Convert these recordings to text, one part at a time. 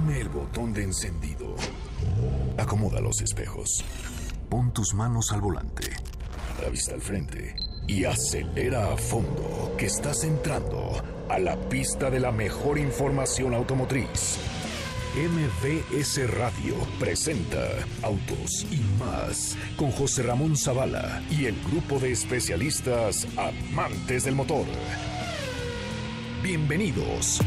Oprime el botón de encendido. Acomoda los espejos. Pon tus manos al volante. La vista al frente. Y acelera a fondo, que estás entrando a la pista de la mejor información automotriz. MBS Radio presenta Autos y Más con José Ramón Zavala y el grupo de especialistas amantes del motor. Bienvenidos.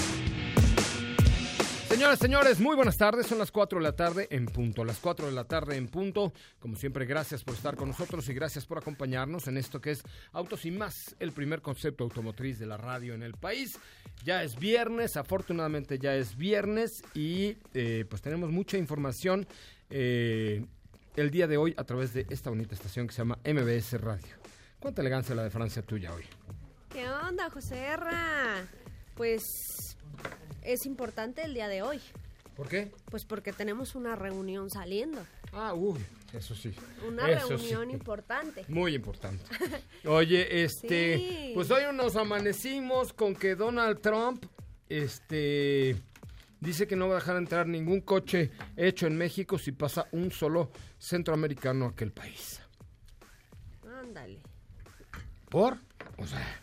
Señoras, señores, muy buenas tardes. Son las 4 de la tarde en punto. Las 4 de la tarde en punto. Como siempre, gracias por estar con nosotros y gracias por acompañarnos en esto que es Autos y Más, el primer concepto automotriz de la radio en el país. Ya es viernes, afortunadamente ya es viernes y pues tenemos mucha información el día de hoy a través de esta bonita estación que se llama MBS Radio. ¿Cuánta elegancia la de Francia tuya hoy? ¿Qué onda, José Erra? Pues es importante el día de hoy. ¿Por qué? Pues porque tenemos una reunión saliendo. Ah, eso sí. Una reunión importante. Muy importante. Oye, Sí. pues hoy nos amanecimos con que Donald Trump, dice que no va a dejar entrar ningún coche hecho en México si pasa un solo centroamericano a aquel país. Ándale. ¿Por? O sea,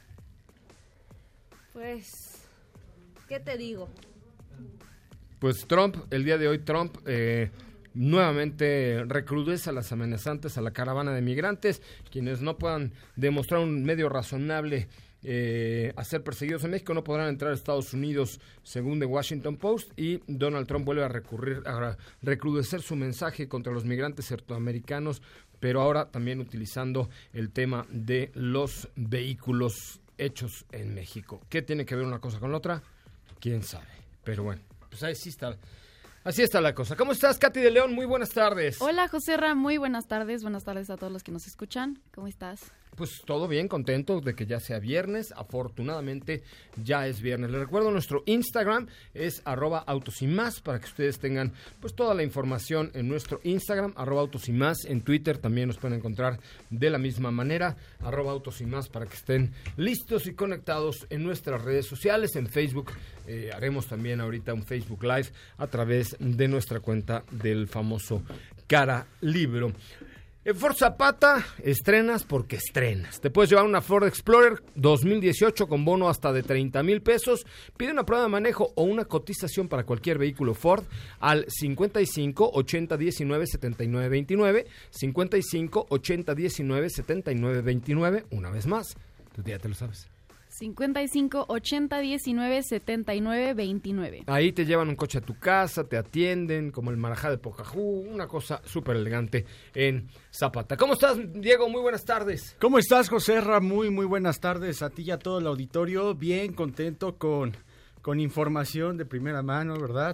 Pues, ¿qué te digo? pues Trump, el día de hoy Trump nuevamente recrudece a las amenazantes a la caravana de migrantes, quienes no puedan demostrar un medio razonable a ser perseguidos en México no podrán entrar a Estados Unidos, según The Washington Post, y Donald Trump vuelve a recrudecer su mensaje contra los migrantes centroamericanos, pero ahora también utilizando el tema de los vehículos hechos en México. ¿Qué tiene que ver una cosa con la otra? ¿Quién sabe? Pero bueno, pues así está la cosa. ¿Cómo estás, Katy de León? Muy buenas tardes. Hola, José Ra, muy buenas tardes a todos los que nos escuchan. ¿Cómo estás? Pues todo bien, contento de que ya sea viernes. Afortunadamente ya es viernes. Les recuerdo, nuestro Instagram es @autosymas para que ustedes tengan pues toda la información en nuestro Instagram, @autosymas. En Twitter también nos pueden encontrar de la misma manera, @autosymas, para que estén listos y conectados en nuestras redes sociales. En Facebook haremos también ahorita un Facebook Live a través de nuestra cuenta del famoso Cara Libro. En Ford Zapata, estrenas porque estrenas. Te puedes llevar una Ford Explorer 2018 con bono hasta de 30,000 pesos. Pide una prueba de manejo o una cotización para cualquier vehículo Ford al 55 80 19 79 29. 55 80 19 79 29. Una vez más, tú ya te lo sabes. 55 80 19 79 29. Ahí te llevan un coche a tu casa, te atienden, como el Marajá de Pocahú, una cosa súper elegante en Zapata. ¿Cómo estás, Diego? Muy buenas tardes. ¿Cómo estás, José Ra? Muy buenas tardes a ti y a todo el auditorio. Bien contento con información de primera mano, ¿verdad?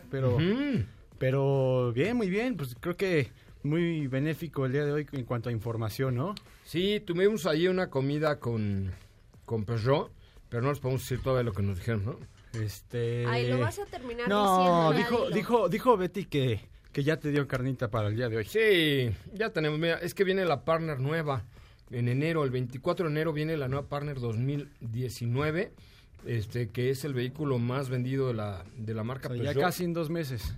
Pero bien, muy bien. Pues creo que muy benéfico el día de hoy en cuanto a información, ¿no? Sí, tuvimos ahí una comida con Peugeot, pero no les podemos decir todavía lo que nos dijeron, ¿no? Ay, lo vas a terminar No, diciendo. dijo Betty que ya te dio carnita para el día de hoy. Sí, ya tenemos. Mira, es que viene la Partner nueva en enero. El 24 de enero viene la nueva Partner 2019, que es el vehículo más vendido de la marca Peugeot. Ya casi en 2 meses.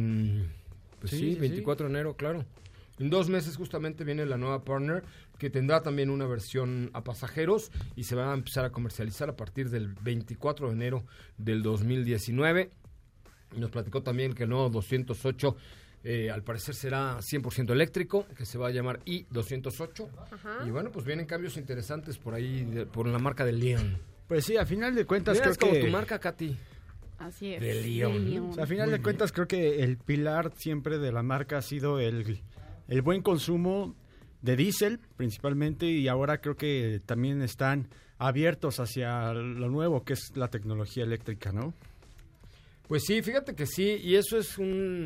Sí, 24 de enero, claro. En 2 meses justamente viene la nueva Partner, que tendrá también una versión a pasajeros y se va a empezar a comercializar a partir del 24 de enero del 2019. Nos platicó también que el nuevo 208 al parecer será 100% eléctrico, que se va a llamar i208. Ajá. Y bueno, pues vienen cambios interesantes por ahí, por la marca de León. Pues sí, a final de cuentas Mira, creo es como que tu marca, Katy. Así es. De León. O sea, a final Muy de cuentas creo que el pilar siempre de la marca ha sido el buen consumo de diésel principalmente, y ahora creo que también están abiertos hacia lo nuevo que es la tecnología eléctrica, ¿no? Pues sí, fíjate que sí, y eso es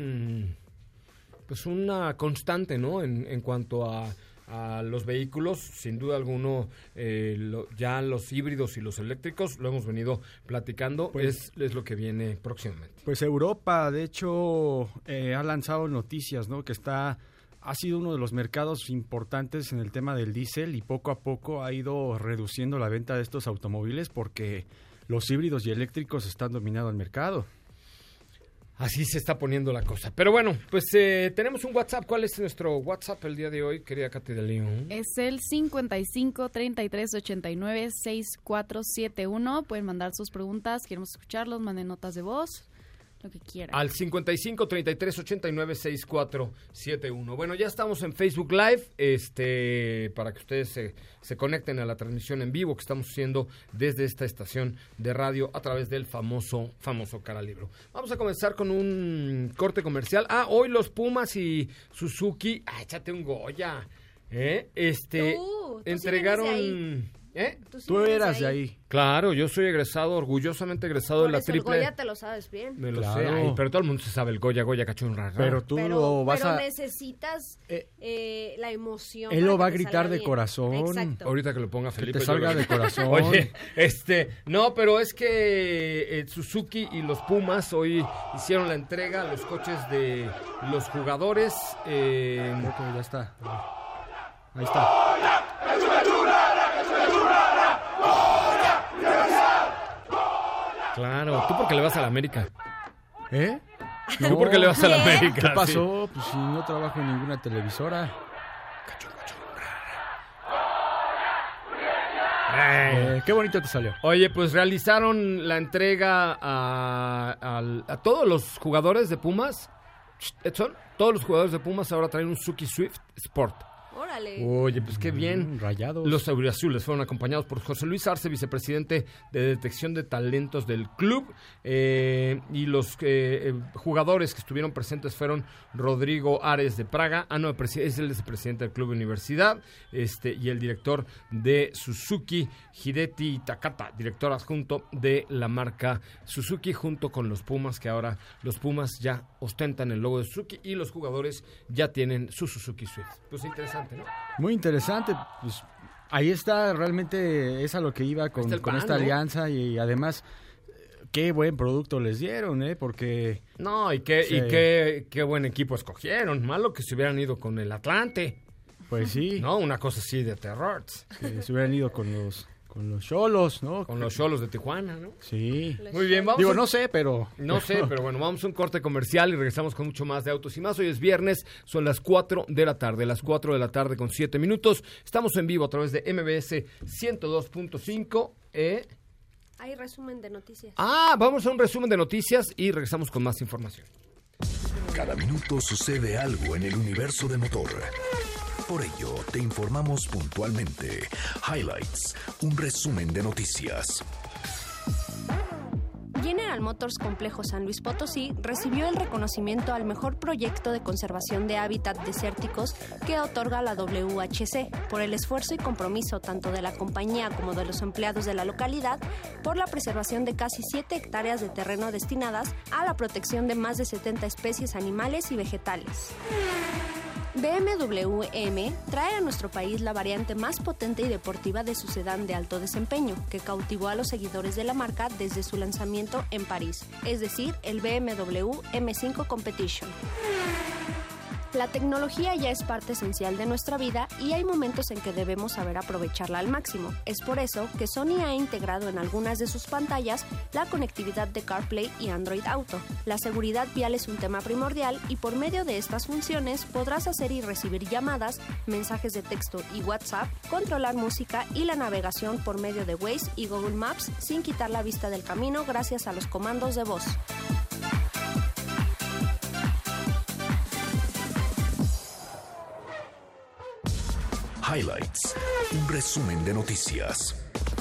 una constante, ¿no? En cuanto a los vehículos, sin duda alguno, ya los híbridos y los eléctricos, lo hemos venido platicando, pues, es lo que viene próximamente. Pues Europa, de hecho, ha lanzado noticias, ¿no? Que ha sido uno de los mercados importantes en el tema del diésel y poco a poco ha ido reduciendo la venta de estos automóviles porque los híbridos y eléctricos están dominando el mercado. Así se está poniendo la cosa. Pero bueno, pues tenemos un WhatsApp. ¿Cuál es nuestro WhatsApp el día de hoy, querida Katy de León? Es el 55 33 89 6471. Pueden mandar sus preguntas, queremos escucharlos, manden notas de voz, lo que quieran. Al 55 33 89 6471. Bueno, ya estamos en Facebook Live, para que ustedes se conecten a la transmisión en vivo que estamos haciendo desde esta estación de radio a través del famoso Cara Libro. Vamos a comenzar con un corte comercial. Hoy los Pumas y Suzuki, échate un Goya. Tú entregaron. Tú eras de ahí. Claro, yo soy egresado, orgullosamente egresado de la triple. El Goya te lo sabes bien. Me lo Claro. sé. Ay, pero todo el mundo se sabe el Goya cachurra. Pero tú lo vas pero a... necesitas la emoción. Él para lo que va a te gritar salga de bien. corazón. Exacto. Ahorita que lo ponga Que Felipe. te salga de corazón. Oye, no, pero es que Suzuki y los Pumas hoy hicieron la entrega a los coches de los jugadores. Creo que ya está. Ahí está. Claro, tú porque le vas a la América. ¿Eh? Tú porque le vas a la ¿Qué? América. ¿Qué pasó? Pues si no trabajo en ninguna televisora. Qué bonito te salió. Oye, pues realizaron la entrega a todos los jugadores de Pumas. Edson, todos los jugadores de Pumas ahora traen un Suzuki Swift Sport. Órale. Oye, pues qué bien. Rayados. Los auriazules fueron acompañados por José Luis Arce, vicepresidente de detección de talentos del club, y los jugadores que estuvieron presentes fueron Rodrigo Ares de Praga, es el vicepresidente del club Universidad, y el director de Suzuki, Hideki Takata, director adjunto de la marca Suzuki, junto con los Pumas, que ahora los Pumas ya ostentan el logo de Suzuki y los jugadores ya tienen su Suzuki Swift. Pues interesante, ¿no? Muy interesante. Pues ahí está, realmente es a lo que iba con esta alianza, y además qué buen producto les dieron, porque... No, y qué buen equipo escogieron. Malo que se hubieran ido con el Atlante. Pues sí. No, una cosa así de terror. Que se hubieran ido con los Xolos, ¿no? Con los Xolos de Tijuana, ¿no? Sí. Muy bien, vamos. Digo, no sé, pero bueno, vamos a un corte comercial y regresamos con mucho más de Autos y Más. Hoy es viernes, son las 4 de la tarde, las 4 de la tarde con 7 minutos. Estamos en vivo a través de MBS 102.5. Hay resumen de noticias. Vamos a un resumen de noticias y regresamos con más información. Cada minuto sucede algo en el universo de motor. Por ello, te informamos puntualmente. Highlights, un resumen de noticias. General Motors Complejo San Luis Potosí recibió el reconocimiento al mejor proyecto de conservación de hábitat desérticos que otorga la WHC por el esfuerzo y compromiso tanto de la compañía como de los empleados de la localidad por la preservación de casi 7 hectáreas de terreno destinadas a la protección de más de 70 especies animales y vegetales. BMW M trae a nuestro país la variante más potente y deportiva de su sedán de alto desempeño, que cautivó a los seguidores de la marca desde su lanzamiento en París, es decir, el BMW M5 Competition. La tecnología ya es parte esencial de nuestra vida y hay momentos en que debemos saber aprovecharla al máximo. Es por eso que Sony ha integrado en algunas de sus pantallas la conectividad de CarPlay y Android Auto. La seguridad vial es un tema primordial y por medio de estas funciones podrás hacer y recibir llamadas, mensajes de texto y WhatsApp, controlar música y la navegación por medio de Waze y Google Maps sin quitar la vista del camino gracias a los comandos de voz. Highlights, un resumen de noticias.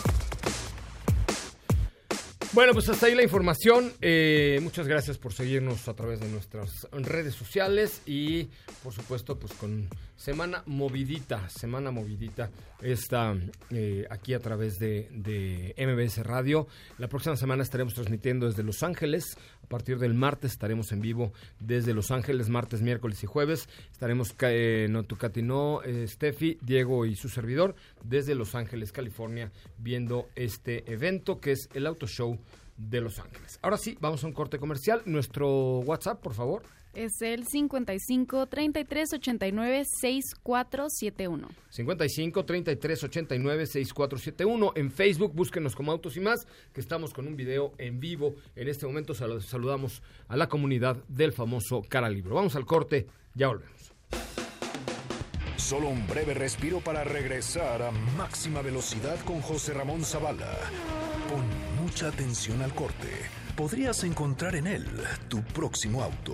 Bueno, pues hasta ahí la información. Muchas gracias por seguirnos a través de nuestras redes sociales y, por supuesto, pues con semana movidita esta aquí a través de MBS Radio. La próxima semana estaremos transmitiendo desde Los Ángeles. A partir del martes estaremos en vivo desde Los Ángeles, martes, miércoles y jueves. Estaremos Steffi, Diego y su servidor desde Los Ángeles, California, viendo este evento que es el Auto Show de Los Ángeles. Ahora sí, vamos a un corte comercial. Nuestro WhatsApp, por favor. Es el 55 33 89 6471. 55 33 89 6471. En Facebook, búsquenos como Autos y Más, que estamos con un video en vivo. En este momento saludamos a la comunidad del famoso Cara Libro. Vamos al corte, ya volvemos. Solo un breve respiro para regresar a máxima velocidad con José Ramón Zavala. Pon mucha atención al corte. Podrías encontrar en él tu próximo auto.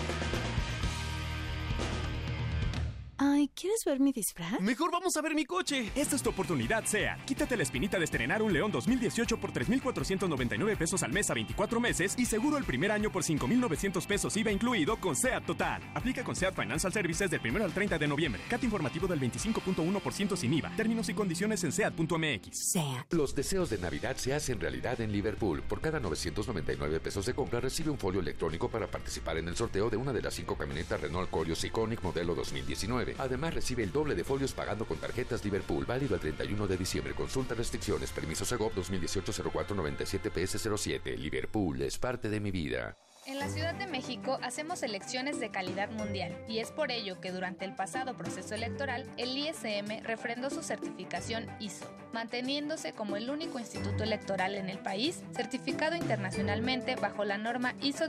Ay, ¿quieres ver mi disfraz? Mejor vamos a ver mi coche. Esta es tu oportunidad, SEAT. Quítate la espinita de estrenar un León 2018 por 3,499 pesos al mes a 24 meses y seguro el primer año por 5,900 pesos IVA incluido con SEAT Total. Aplica con SEAT Financial Services del 1 al 30 de noviembre. CAT informativo del 25.1% sin IVA. Términos y condiciones en SEAT.mx. SEAT. Los deseos de Navidad se hacen realidad en Liverpool. Por cada 999 pesos de compra recibe un folio electrónico para participar en el sorteo de una de las 5 camionetas Renault Koreos Iconic modelo 2019. Además, recibe el doble de folios pagando con tarjetas Liverpool, válido el 31 de diciembre. Consulta restricciones, permiso Segov 2018-0497-PS07. Liverpool es parte de mi vida. En la Ciudad de México hacemos elecciones de calidad mundial y es por ello que durante el pasado proceso electoral el ISM refrendó su certificación ISO, manteniéndose como el único instituto electoral en el país certificado internacionalmente bajo la norma ISO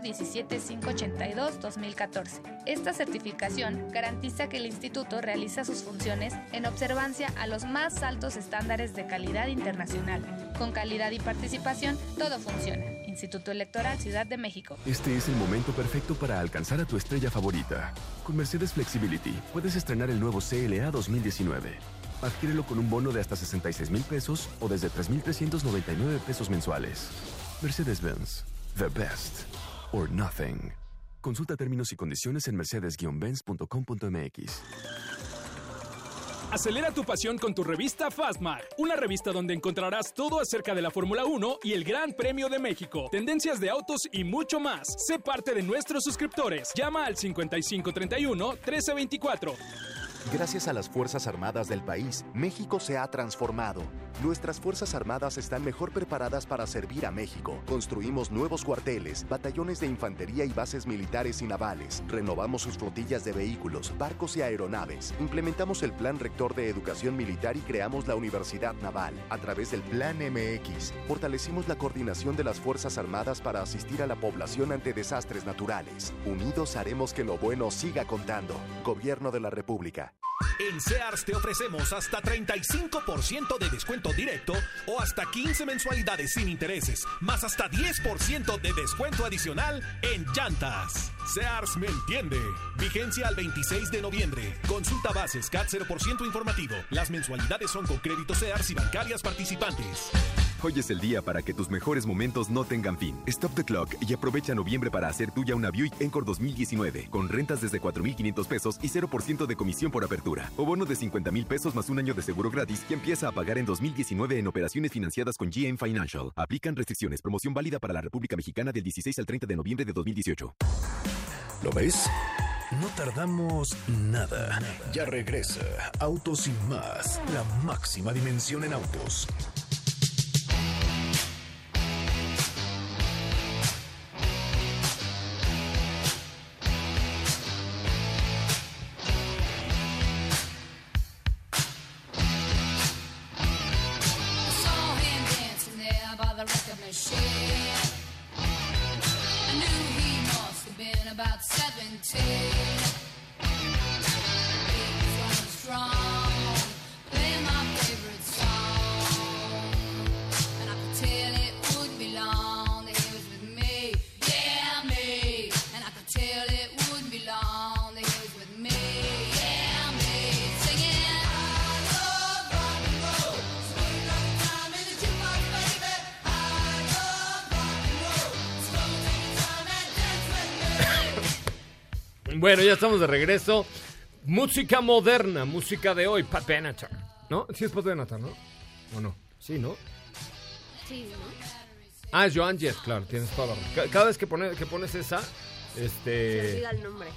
17582-2014. Esta certificación garantiza que el instituto realiza sus funciones en observancia a los más altos estándares de calidad internacional. Con calidad y participación, todo funciona. Instituto Electoral Ciudad de México. Este es el momento perfecto para alcanzar a tu estrella favorita. Con Mercedes Flexibility puedes estrenar el nuevo CLA 2019. Adquiérelo con un bono de hasta 66,000 pesos o desde 3,399 pesos mensuales. Mercedes-Benz. The best or nothing. Consulta términos y condiciones en mercedes-benz.com.mx. Acelera tu pasión con tu revista Fastmark, una revista donde encontrarás todo acerca de la Fórmula 1 y el Gran Premio de México, tendencias de autos y mucho más. Sé parte de nuestros suscriptores. Llama al 5531-1324. Gracias a las Fuerzas Armadas del país, México se ha transformado. Nuestras Fuerzas Armadas están mejor preparadas para servir a México. Construimos nuevos cuarteles, batallones de infantería y bases militares y navales. Renovamos sus flotillas de vehículos, barcos y aeronaves. Implementamos el Plan Rector de Educación Militar y creamos la Universidad Naval. A través del Plan MX, fortalecimos la coordinación de las Fuerzas Armadas para asistir a la población ante desastres naturales. Unidos haremos que lo bueno siga contando. Gobierno de la República. En Sears te ofrecemos hasta 35% de descuento directo o hasta 15 mensualidades sin intereses, más hasta 10% de descuento adicional en llantas. Sears me entiende. Vigencia al 26 de noviembre. Consulta bases CAT 0% informativo. Las mensualidades son con créditos Sears y bancarias participantes. Hoy es el día para que tus mejores momentos no tengan fin. Stop the clock y aprovecha noviembre para hacer tuya una Buick Encore 2019 con rentas desde 4,500 pesos y 0% de comisión por apertura. O bono de 50,000 pesos más un año de seguro gratis que empieza a pagar en 2019 en operaciones financiadas con GM Financial. Aplican restricciones. Promoción válida para la República Mexicana del 16 al 30 de noviembre de 2018. ¿Lo ves? No tardamos nada. Ya regresa Autos y Más, la máxima dimensión en autos. About 17, strong, play my favorite song, and I could tell it wouldn't be long that he was with me, yeah me, and I could tell it wouldn't be long that he was with me, yeah me, singing I love rock and roll, spending all the time in the jukebox, baby, I love rock and roll, so take your time and dance with me. Bueno, ya estamos de regreso. Música moderna, música de hoy. Pat Benatar, ¿no? Sí es Pat Benatar, ¿no? ¿O no? Sí, ¿no? Sí, ¿no? Ah, es Joan Jett, claro, tienes toda la razón. Cada vez que pones esa, Se olvida el nombre.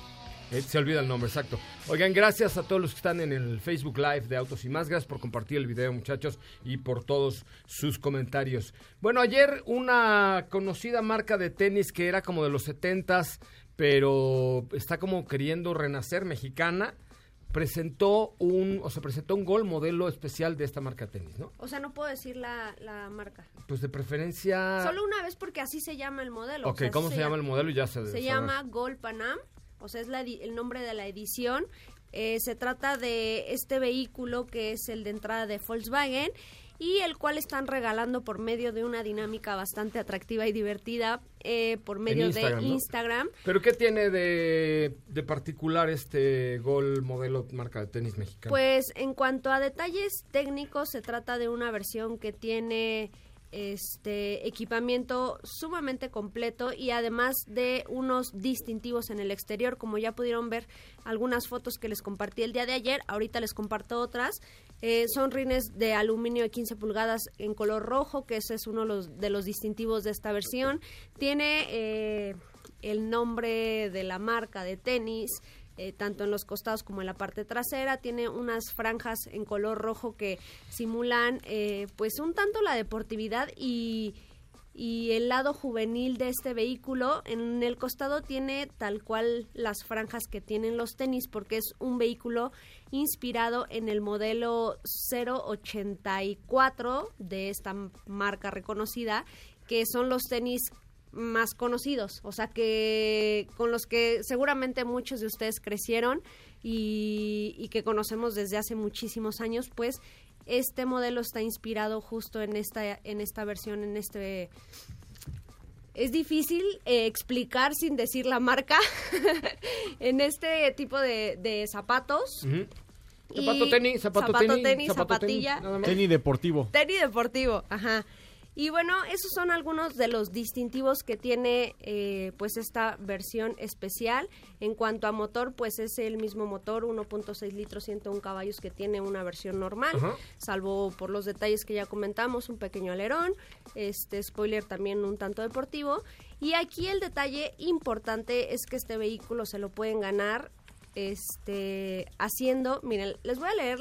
Se olvida el nombre, exacto. Oigan, gracias a todos los que están en el Facebook Live de Autos y Más. Gracias por compartir el video, muchachos, y por todos sus comentarios. Bueno, ayer una conocida marca de tenis que era como de los 70s, pero está como queriendo renacer, mexicana, presentó un Gol modelo especial de esta marca de tenis, ¿no? O sea, no puedo decir la marca. Pues de preferencia... Solo una vez porque así se llama el modelo. Ok, o sea, ¿cómo se llama el modelo? Ya se llama Gol Panam, o sea, es el nombre de la edición. Se trata de este vehículo que es el de entrada de Volkswagen y el cual están regalando por medio de una dinámica bastante atractiva y divertida por medio de Instagram. ¿No? ¿Pero qué tiene de particular este Gol modelo marca de tenis mexicana? Pues en cuanto a detalles técnicos, se trata de una versión que tiene equipamiento sumamente completo y además de unos distintivos en el exterior, como ya pudieron ver algunas fotos que les compartí el día de ayer, ahorita les comparto otras. Son rines de aluminio de 15 pulgadas en color rojo, que ese es uno de los distintivos de esta versión. Tiene el nombre de la marca de tenis, tanto en los costados como en la parte trasera. Tiene unas franjas en color rojo que simulan pues un tanto la deportividad y el lado juvenil de este vehículo. En el costado tiene tal cual las franjas que tienen los tenis, porque es un vehículo inspirado en el modelo 084 de esta marca reconocida, que son los tenis más conocidos, o sea, que con los que seguramente muchos de ustedes crecieron y que conocemos desde hace muchísimos años. Pues este modelo está inspirado justo en esta versión, es difícil explicar sin decir la marca, en este tipo de zapatos. Uh-huh. Zapato tenis, zapatilla. Tenis deportivo. Tenis deportivo, ajá. Y bueno, esos son algunos de los distintivos que tiene pues esta versión especial. En cuanto a motor, pues es el mismo motor, 1.6 litros, 101 caballos que tiene una versión normal, uh-huh, salvo por los detalles que ya comentamos, un pequeño alerón, spoiler también un tanto deportivo. Y aquí el detalle importante es que este vehículo se lo pueden ganar haciendo, miren, les voy a leer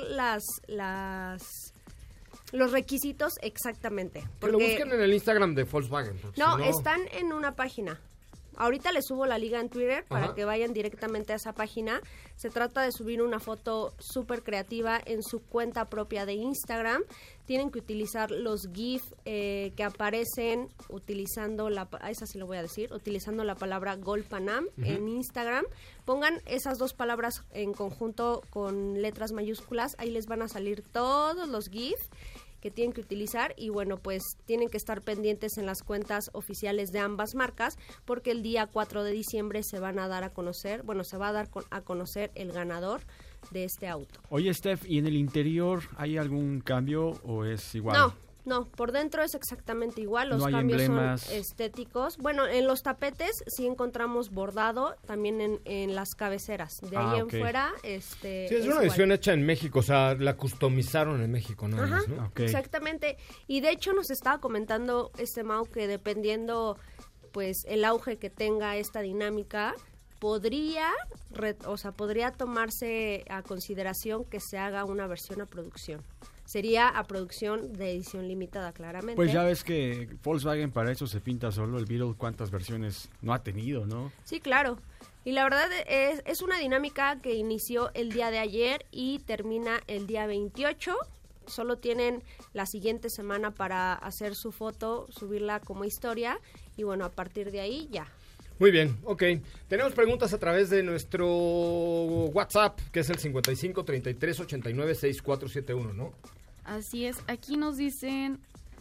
los requisitos exactamente. Que lo busquen en el Instagram de Volkswagen. No, están en una página. Ahorita les subo la liga en Twitter para Ajá. que vayan directamente a esa página. Se trata de subir una foto súper creativa en su cuenta propia de Instagram. Tienen que utilizar los GIF que aparecen utilizando utilizando la palabra Gol Panam en Instagram. Pongan esas dos palabras en conjunto con letras mayúsculas. Ahí les van a salir todos los GIF que tienen que utilizar y bueno, pues tienen que estar pendientes en las cuentas oficiales de ambas marcas porque el día 4 de diciembre se van a dar a conocer, se va a dar a conocer el ganador de este auto. Oye, Steph, ¿y en el interior hay algún cambio o es igual? No, por dentro es exactamente igual, los no hay cambios emblemas. Son estéticos. Bueno, en los tapetes sí encontramos bordado, también en las cabeceras. De ahí en fuera, sí, es una edición hecha en México, o sea, la customizaron en México, ¿no? Ajá, ¿no? Okay. Exactamente. Y de hecho nos estaba comentando Mau que dependiendo, pues, el auge que tenga esta dinámica, podría tomarse a consideración que se haga una versión a producción. Sería a producción de edición limitada, claramente. Pues ya ves que Volkswagen para eso se pinta solo. El Beetle, ¿cuántas versiones no ha tenido, no? Sí, claro. Y la verdad es una dinámica que inició el día de ayer y termina el día 28. Solo tienen la siguiente semana para hacer su foto, subirla como historia. Y bueno, a partir de ahí ya. Muy bien, ok. Tenemos preguntas a través de nuestro WhatsApp, que es el 55 33 89 6471, ¿no? Así es. Aquí nos dicen...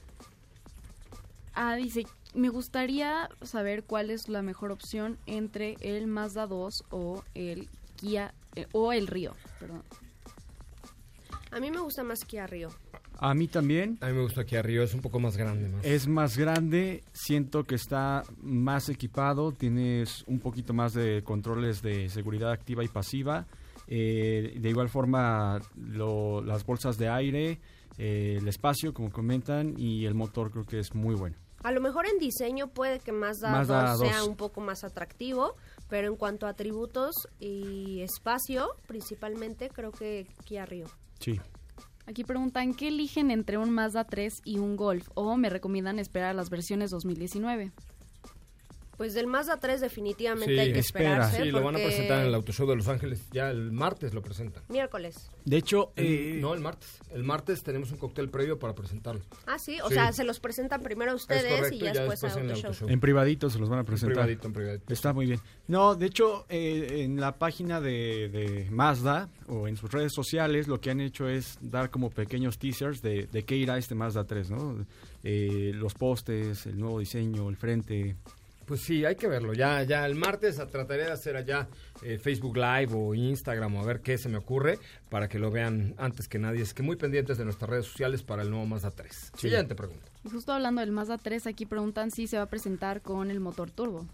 dice, me gustaría saber cuál es la mejor opción entre el Mazda 2 o el Kia... o el Río, perdón. A mí me gusta más Kia Río. A mí también. A mí me gusta Kia Río, es un poco más grande. Es más grande, siento que está más equipado, tienes un poquito más de controles de seguridad activa y pasiva. De igual forma, las bolsas de aire, el espacio, como comentan, y el motor creo que es muy bueno. A lo mejor en diseño puede que Mazda 2 sea un poco más atractivo, Pero en cuanto a atributos y espacio, principalmente, creo que Kia Rio. Sí. Aquí preguntan, ¿qué eligen entre un Mazda 3 y un Golf? ¿O me recomiendan esperar a las versiones 2019? Pues del Mazda 3 definitivamente hay que esperarse. Sí, lo van a presentar en el Auto Show de Los Ángeles. Ya el martes lo presentan. Miércoles. De hecho... no, el martes. El martes tenemos un cóctel previo para presentarlo. Ah, sí. O sea, se los presentan primero a ustedes correcto, y ya después al Auto Show. En privadito se los van a presentar. En privadito. Está muy bien. No, de hecho, en la página de Mazda o en sus redes sociales lo que han hecho es dar como pequeños teasers de qué irá este Mazda 3, ¿no? Los postes, el nuevo diseño, el frente... Pues sí, hay que verlo. Ya el martes trataré de hacer allá Facebook Live o Instagram o a ver qué se me ocurre para que lo vean antes que nadie. Es que muy pendientes de nuestras redes sociales para el nuevo Mazda 3. Sí, ya te pregunto. Justo hablando del Mazda 3, aquí preguntan si se va a presentar con el motor turbo.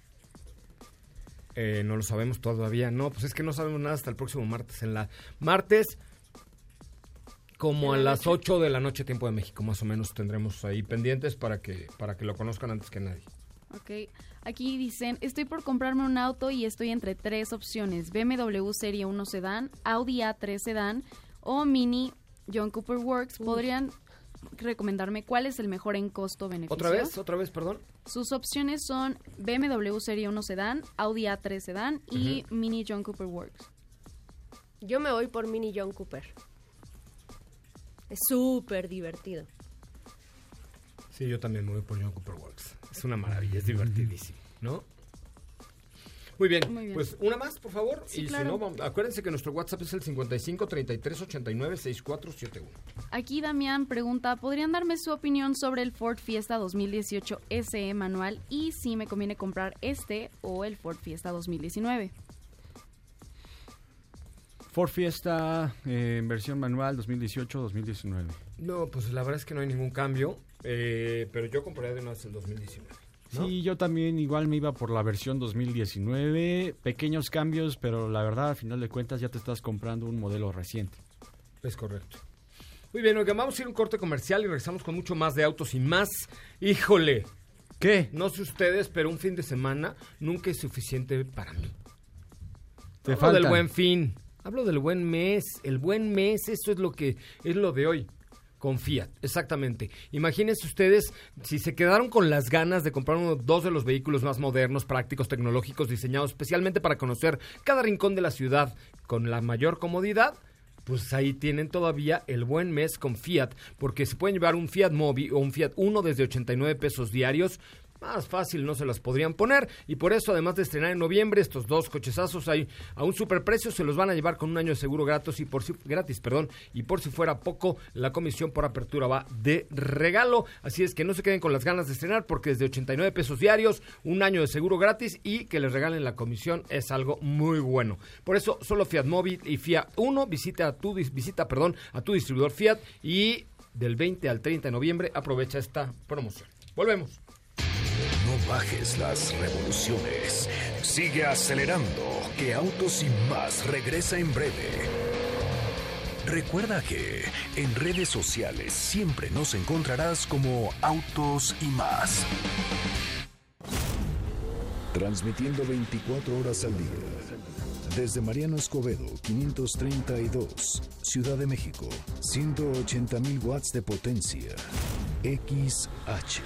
No lo sabemos todavía. No, pues es que no sabemos nada hasta el próximo martes. En la martes, como a las 8 de la noche, tiempo de México, más o menos tendremos ahí pendientes para que lo conozcan antes que nadie. Ok, aquí dicen, estoy por comprarme un auto y estoy entre 3 opciones, BMW Serie 1 Sedán, Audi A3 Sedán o Mini John Cooper Works. ¿Podrían recomendarme cuál es el mejor en costo-beneficio? ¿Otra vez, perdón? Sus opciones son BMW Serie 1 Sedán, Audi A3 Sedán y Mini John Cooper Works. Yo me voy por Mini John Cooper. Es súper divertido. Sí, yo también me voy por John Cooper Works. Es una maravilla, es divertidísimo, ¿no? Muy bien, pues una más, por favor. Sí, y claro. si no, acuérdense que nuestro WhatsApp es el 55 33 89 6471. Aquí Damián pregunta, ¿podrían darme su opinión sobre el Ford Fiesta 2018 SE manual y si me conviene comprar este o el Ford Fiesta 2019? Ford Fiesta en versión manual 2018-2019. No, pues la verdad es que no hay ningún cambio, pero yo compraría de una vez el 2019. ¿no? Sí, yo también igual me iba por la versión 2019, pequeños cambios, pero la verdad, al final de cuentas, ya te estás comprando un modelo reciente. Es correcto. Muy bien, oigan, vamos a ir a un corte comercial y regresamos con mucho más de Autos y Más. ¡Híjole! ¿Qué? No sé ustedes, pero un fin de semana nunca es suficiente para mí. Te Hablo faltan. del buen fin. Hablo del buen mes. El buen mes, eso es lo de hoy. Con Fiat, exactamente. Imagínense ustedes si se quedaron con las ganas de comprar dos de los vehículos más modernos, prácticos, tecnológicos, diseñados especialmente para conocer cada rincón de la ciudad con la mayor comodidad. Pues ahí tienen todavía el buen mes con Fiat, porque se pueden llevar un Fiat Mobi o un Fiat Uno desde 89 pesos diarios. Más fácil no se las podrían poner, y por eso, además de estrenar en noviembre estos dos cochezazos a un superprecio, se los van a llevar con un año de seguro gratis, y por si fuera poco, la comisión por apertura va de regalo. Así es que no se queden con las ganas de estrenar, porque desde 89 pesos diarios, un año de seguro gratis y que les regalen la comisión es algo muy bueno. Por eso, solo Fiat Mobi y Fiat Uno, visita a tu distribuidor Fiat, y del 20 al 30 de noviembre aprovecha esta promoción. Volvemos. No bajes las revoluciones. Sigue acelerando, que Autos y Más regresa en breve. Recuerda que en redes sociales siempre nos encontrarás como Autos y Más. Transmitiendo 24 horas al día. Desde Mariano Escobedo, 532, Ciudad de México, 180,000 watts de potencia. XH.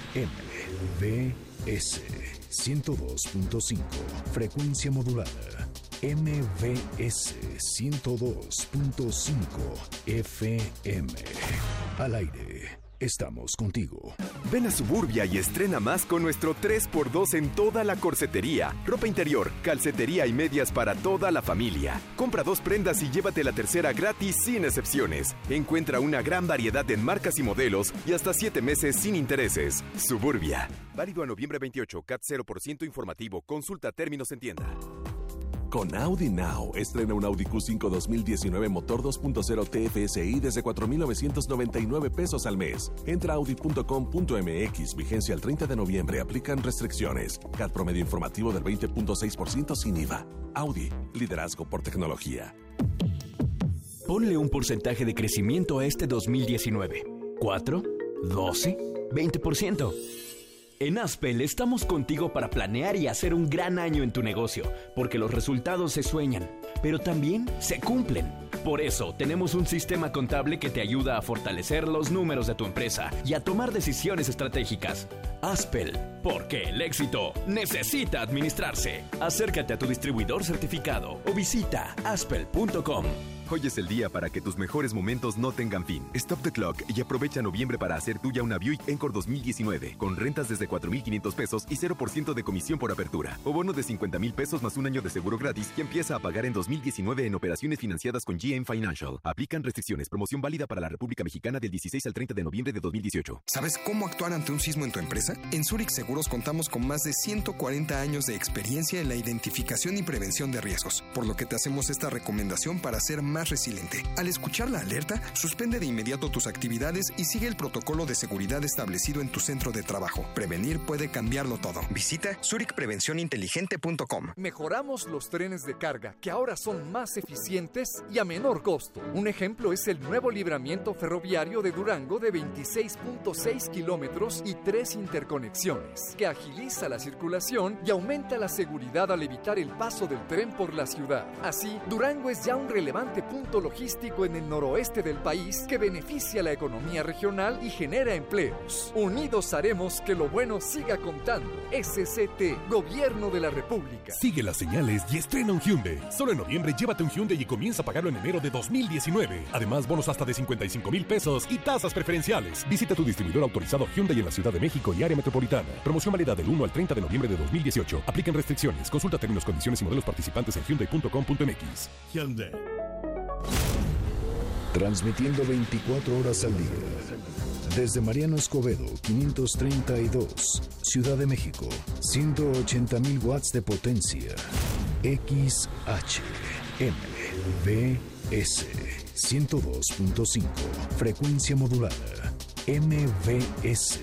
MVS 102.5, frecuencia modulada. MVS 102.5 FM. Al aire, estamos contigo. Ven a Suburbia y estrena más con nuestro 3x2 en toda la corsetería, ropa interior, calcetería y medias para toda la familia. Compra 2 prendas y llévate la tercera gratis sin excepciones. Encuentra una gran variedad en marcas y modelos y hasta 7 meses sin intereses. Suburbia. Válido a noviembre 28, CAT 0% informativo. Consulta términos en tienda. Con Audi Now, estrena un Audi Q5 2019 motor 2.0 TFSI desde 4,999 pesos al mes. Entra a audi.com.mx, vigencia el 30 de noviembre, aplican restricciones. CAT promedio informativo del 20.6% sin IVA. Audi, liderazgo por tecnología. Ponle un porcentaje de crecimiento a este 2019. 4, 12, 20%. En Aspel estamos contigo para planear y hacer un gran año en tu negocio, porque los resultados se sueñan, pero también se cumplen. Por eso, tenemos un sistema contable que te ayuda a fortalecer los números de tu empresa y a tomar decisiones estratégicas. Aspel, porque el éxito necesita administrarse. Acércate a tu distribuidor certificado o visita aspel.com. Hoy es el día para que tus mejores momentos no tengan fin. Stop the clock y aprovecha noviembre para hacer tuya una Buick Encore 2019 con rentas desde 4,500 pesos y 0% de comisión por apertura. O bono de 50,000 pesos más un año de seguro gratis y empieza a pagar en 2019 en operaciones financiadas con GM Financial. Aplican restricciones. Promoción válida para la República Mexicana del 16 al 30 de noviembre de 2018. ¿Sabes cómo actuar ante un sismo en tu empresa? En Zurich Seguros contamos con más de 140 años de experiencia en la identificación y prevención de riesgos, por lo que te hacemos esta recomendación para ser más resiliente. Al escuchar la alerta, suspende de inmediato tus actividades y sigue el protocolo de seguridad establecido en tu centro de trabajo. Prevenir puede cambiarlo todo. Visita zurichprevencioninteligente.com. Mejoramos los trenes de carga, que ahora son más eficientes y a menor costo. Un ejemplo es el nuevo libramiento ferroviario de Durango de 26.6 kilómetros y 3 interconexiones, que agiliza la circulación y aumenta la seguridad al evitar el paso del tren por la ciudad. Así, Durango es ya un relevante punto logístico en el noroeste del país que beneficia a la economía regional y genera empleos. Unidos haremos que lo bueno siga contando. SCT, Gobierno de la República. Sigue las señales y estrena un Hyundai. Solo en noviembre llévate un Hyundai y comienza a pagarlo en enero de 2019. Además, bonos hasta de 55,000 pesos y tasas preferenciales. Visita tu distribuidor autorizado Hyundai en la Ciudad de México y área metropolitana. Promoción válida del 1 al 30 de noviembre de 2018. Apliquen restricciones. Consulta términos, condiciones y modelos participantes en hyundai.com.mx. Hyundai. Transmitiendo 24 horas al día. Desde Mariano Escobedo, 532, Ciudad de México, 180,000 watts de potencia. XHMBS 102.5, frecuencia modulada. MBS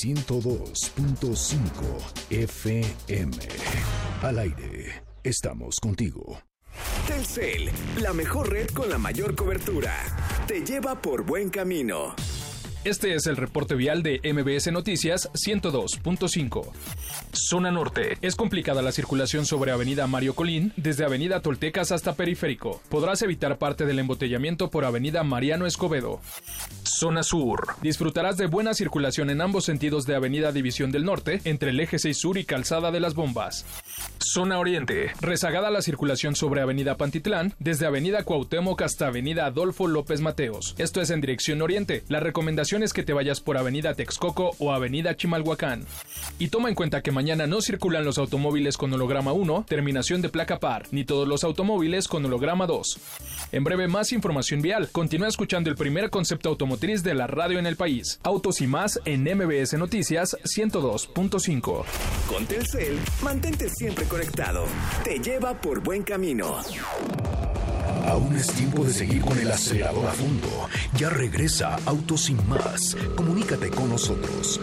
102.5 FM. Al aire, estamos contigo. Telcel, la mejor red con la mayor cobertura. Te lleva por buen camino. Este es el reporte vial de MBS Noticias 102.5. Zona Norte. Es complicada la circulación sobre Avenida Mario Colín, desde Avenida Toltecas hasta Periférico. Podrás evitar parte del embotellamiento por Avenida Mariano Escobedo. Zona Sur. Disfrutarás de buena circulación en ambos sentidos de Avenida División del Norte, entre el Eje 6 Sur y Calzada de las Bombas. Zona Oriente. Rezagada la circulación sobre Avenida Pantitlán, desde Avenida Cuauhtémoc hasta Avenida Adolfo López Mateos. Esto es en dirección oriente. La recomendación es que te vayas por Avenida Texcoco o Avenida Chimalhuacán. Y toma en cuenta que mañana no circulan los automóviles con holograma 1, terminación de placa par, ni todos los automóviles con holograma 2. En breve, más información vial. Continúa escuchando el primer concepto automotriz de la radio en el país. Autos y más en MBS Noticias 102.5. Con Telcel, mantente siempre conectado. Te lleva por buen camino. Aún es tiempo de seguir con el acelerador a fondo. Ya regresa Autos Sin Más. Comunícate con nosotros.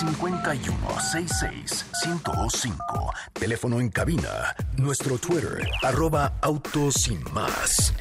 5166-1025. Teléfono en cabina. Nuestro Twitter, @Autos Sin Más.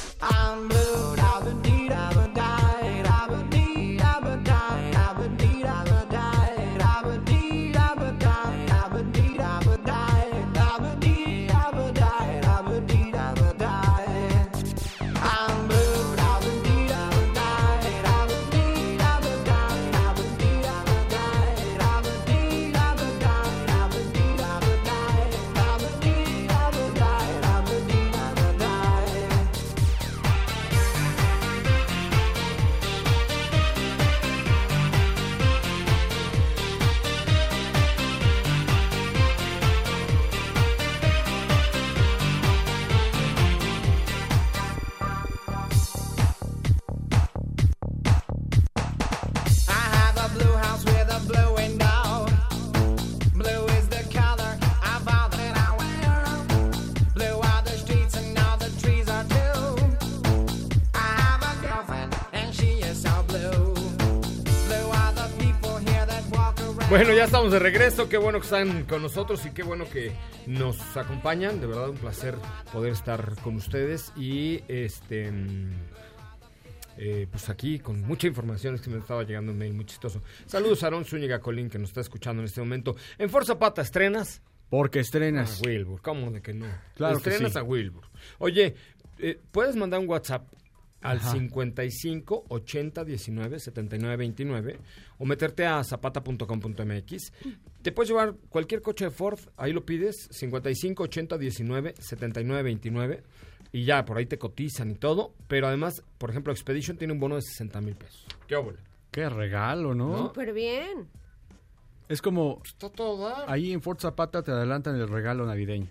Bueno, ya estamos de regreso, qué bueno que están con nosotros y qué bueno que nos acompañan, de verdad un placer poder estar con ustedes y pues aquí con mucha información. Es que me estaba llegando un mail muy chistoso. Saludos a Aarón Zúñiga Colín, que nos está escuchando en este momento. En Ford Zapata, ¿estrenas? Porque estrenas. A Wilbur, ¿cómo de que no? Claro estrenas que sí. a Wilbur. Oye, puedes mandar un WhatsApp al Ajá. 55 80 19 79 29 o meterte a zapata.com.mx. Te puedes llevar cualquier coche de Ford, ahí lo pides, 55 80 19 79 29 y ya, por ahí te cotizan y todo, pero además, por ejemplo, Expedition tiene un bono de 60 mil pesos. ¡Qué óvole! Qué regalo, ¿no? Súper bien. Es como, Está todo dar. ahí en Ford Zapata te adelantan el regalo navideño.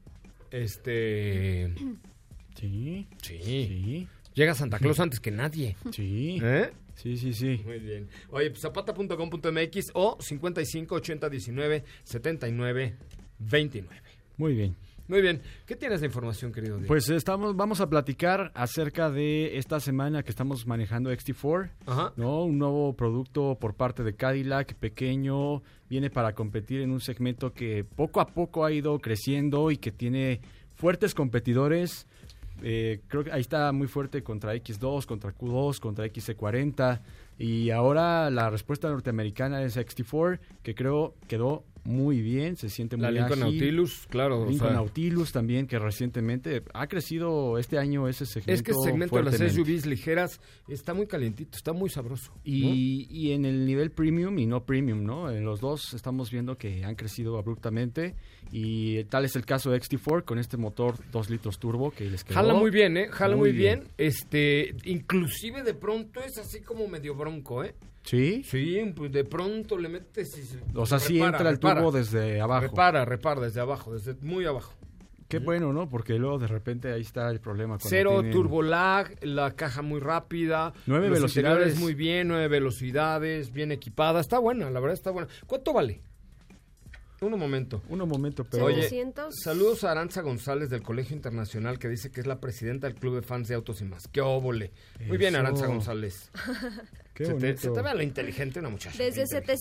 Sí. Sí. Llega Santa Claus antes que nadie. Sí. ¿Eh? Sí. Muy bien. Oye, pues zapata.com.mx o 55 80 19 79 29. Muy bien. Muy bien. ¿Qué tienes de información, querido Diego? Pues vamos a platicar acerca de esta semana que estamos manejando XT4, Ajá. ¿no? Un nuevo producto por parte de Cadillac, pequeño, viene para competir en un segmento que poco a poco ha ido creciendo y que tiene fuertes competidores. Creo que ahí está muy fuerte contra X2, contra Q2, contra XC40 y ahora la respuesta norteamericana es XT4, que creo quedó muy bien, se siente muy La Lincoln ágil. Nautilus, claro. Lincoln Nautilus también, que recientemente ha crecido este año ese segmento. Es que el segmento de las fuertemente. SUVs ligeras está muy calientito, está muy sabroso. Y en el nivel premium y no premium, ¿no? En los dos estamos viendo que han crecido abruptamente y tal es el caso de XT4 con este motor 2 litros turbo que les quedó. Jala muy bien, ¿eh? Jala muy bien. Inclusive de pronto es así como medio bronco, ¿eh? ¿Sí? Sí, pues de pronto le metes y O sea, sí entra el turbo desde abajo. Repara desde abajo, desde muy abajo. Qué bueno, ¿no? Porque luego de repente ahí está el problema. Cero turbo lag, la caja muy rápida. 9 los velocidades. interiores muy bien, 9 velocidades, bien equipada. Está buena, la verdad está buena. ¿Cuánto vale? Un momento, pero... Oye, 700. saludos a Aranza González del Colegio Internacional, que dice que es la presidenta del Club de Fans de Autos y Más. ¡Qué óvole! Muy bien, Eso. Aranza González. Qué se bonito. te ve a lo inteligente una muchacha. Desde inteligente.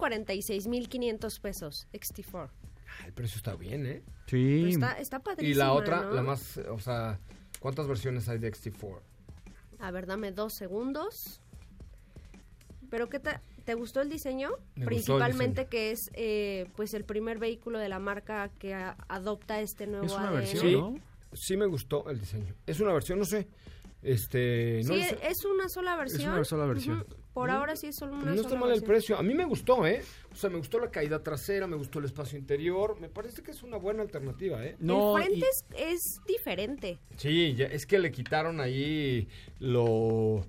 746,500 pesos, XT4. El precio está bien, ¿eh? Sí. Pero está padrísima, Y la otra, ¿no? la más, o sea, ¿cuántas versiones hay de XT4? A ver, dame 2 segundos. ¿Pero qué te gustó el diseño? Me Principalmente gustó que es pues el primer vehículo de la marca que adopta este nuevo Es una ADN. versión, Sí, ¿no? sí me gustó el diseño. Es una versión, no sé. No Sí, lo sé. es una sola versión. Es una sola versión. Ujú. Por ahora sí es solo una No sola está mal el versión. precio. A mí me gustó, ¿eh? O sea, me gustó la caída trasera, me gustó el espacio interior. Me parece que es una buena alternativa, ¿eh? No, el frente y- es diferente. Sí, es que le quitaron ahí lo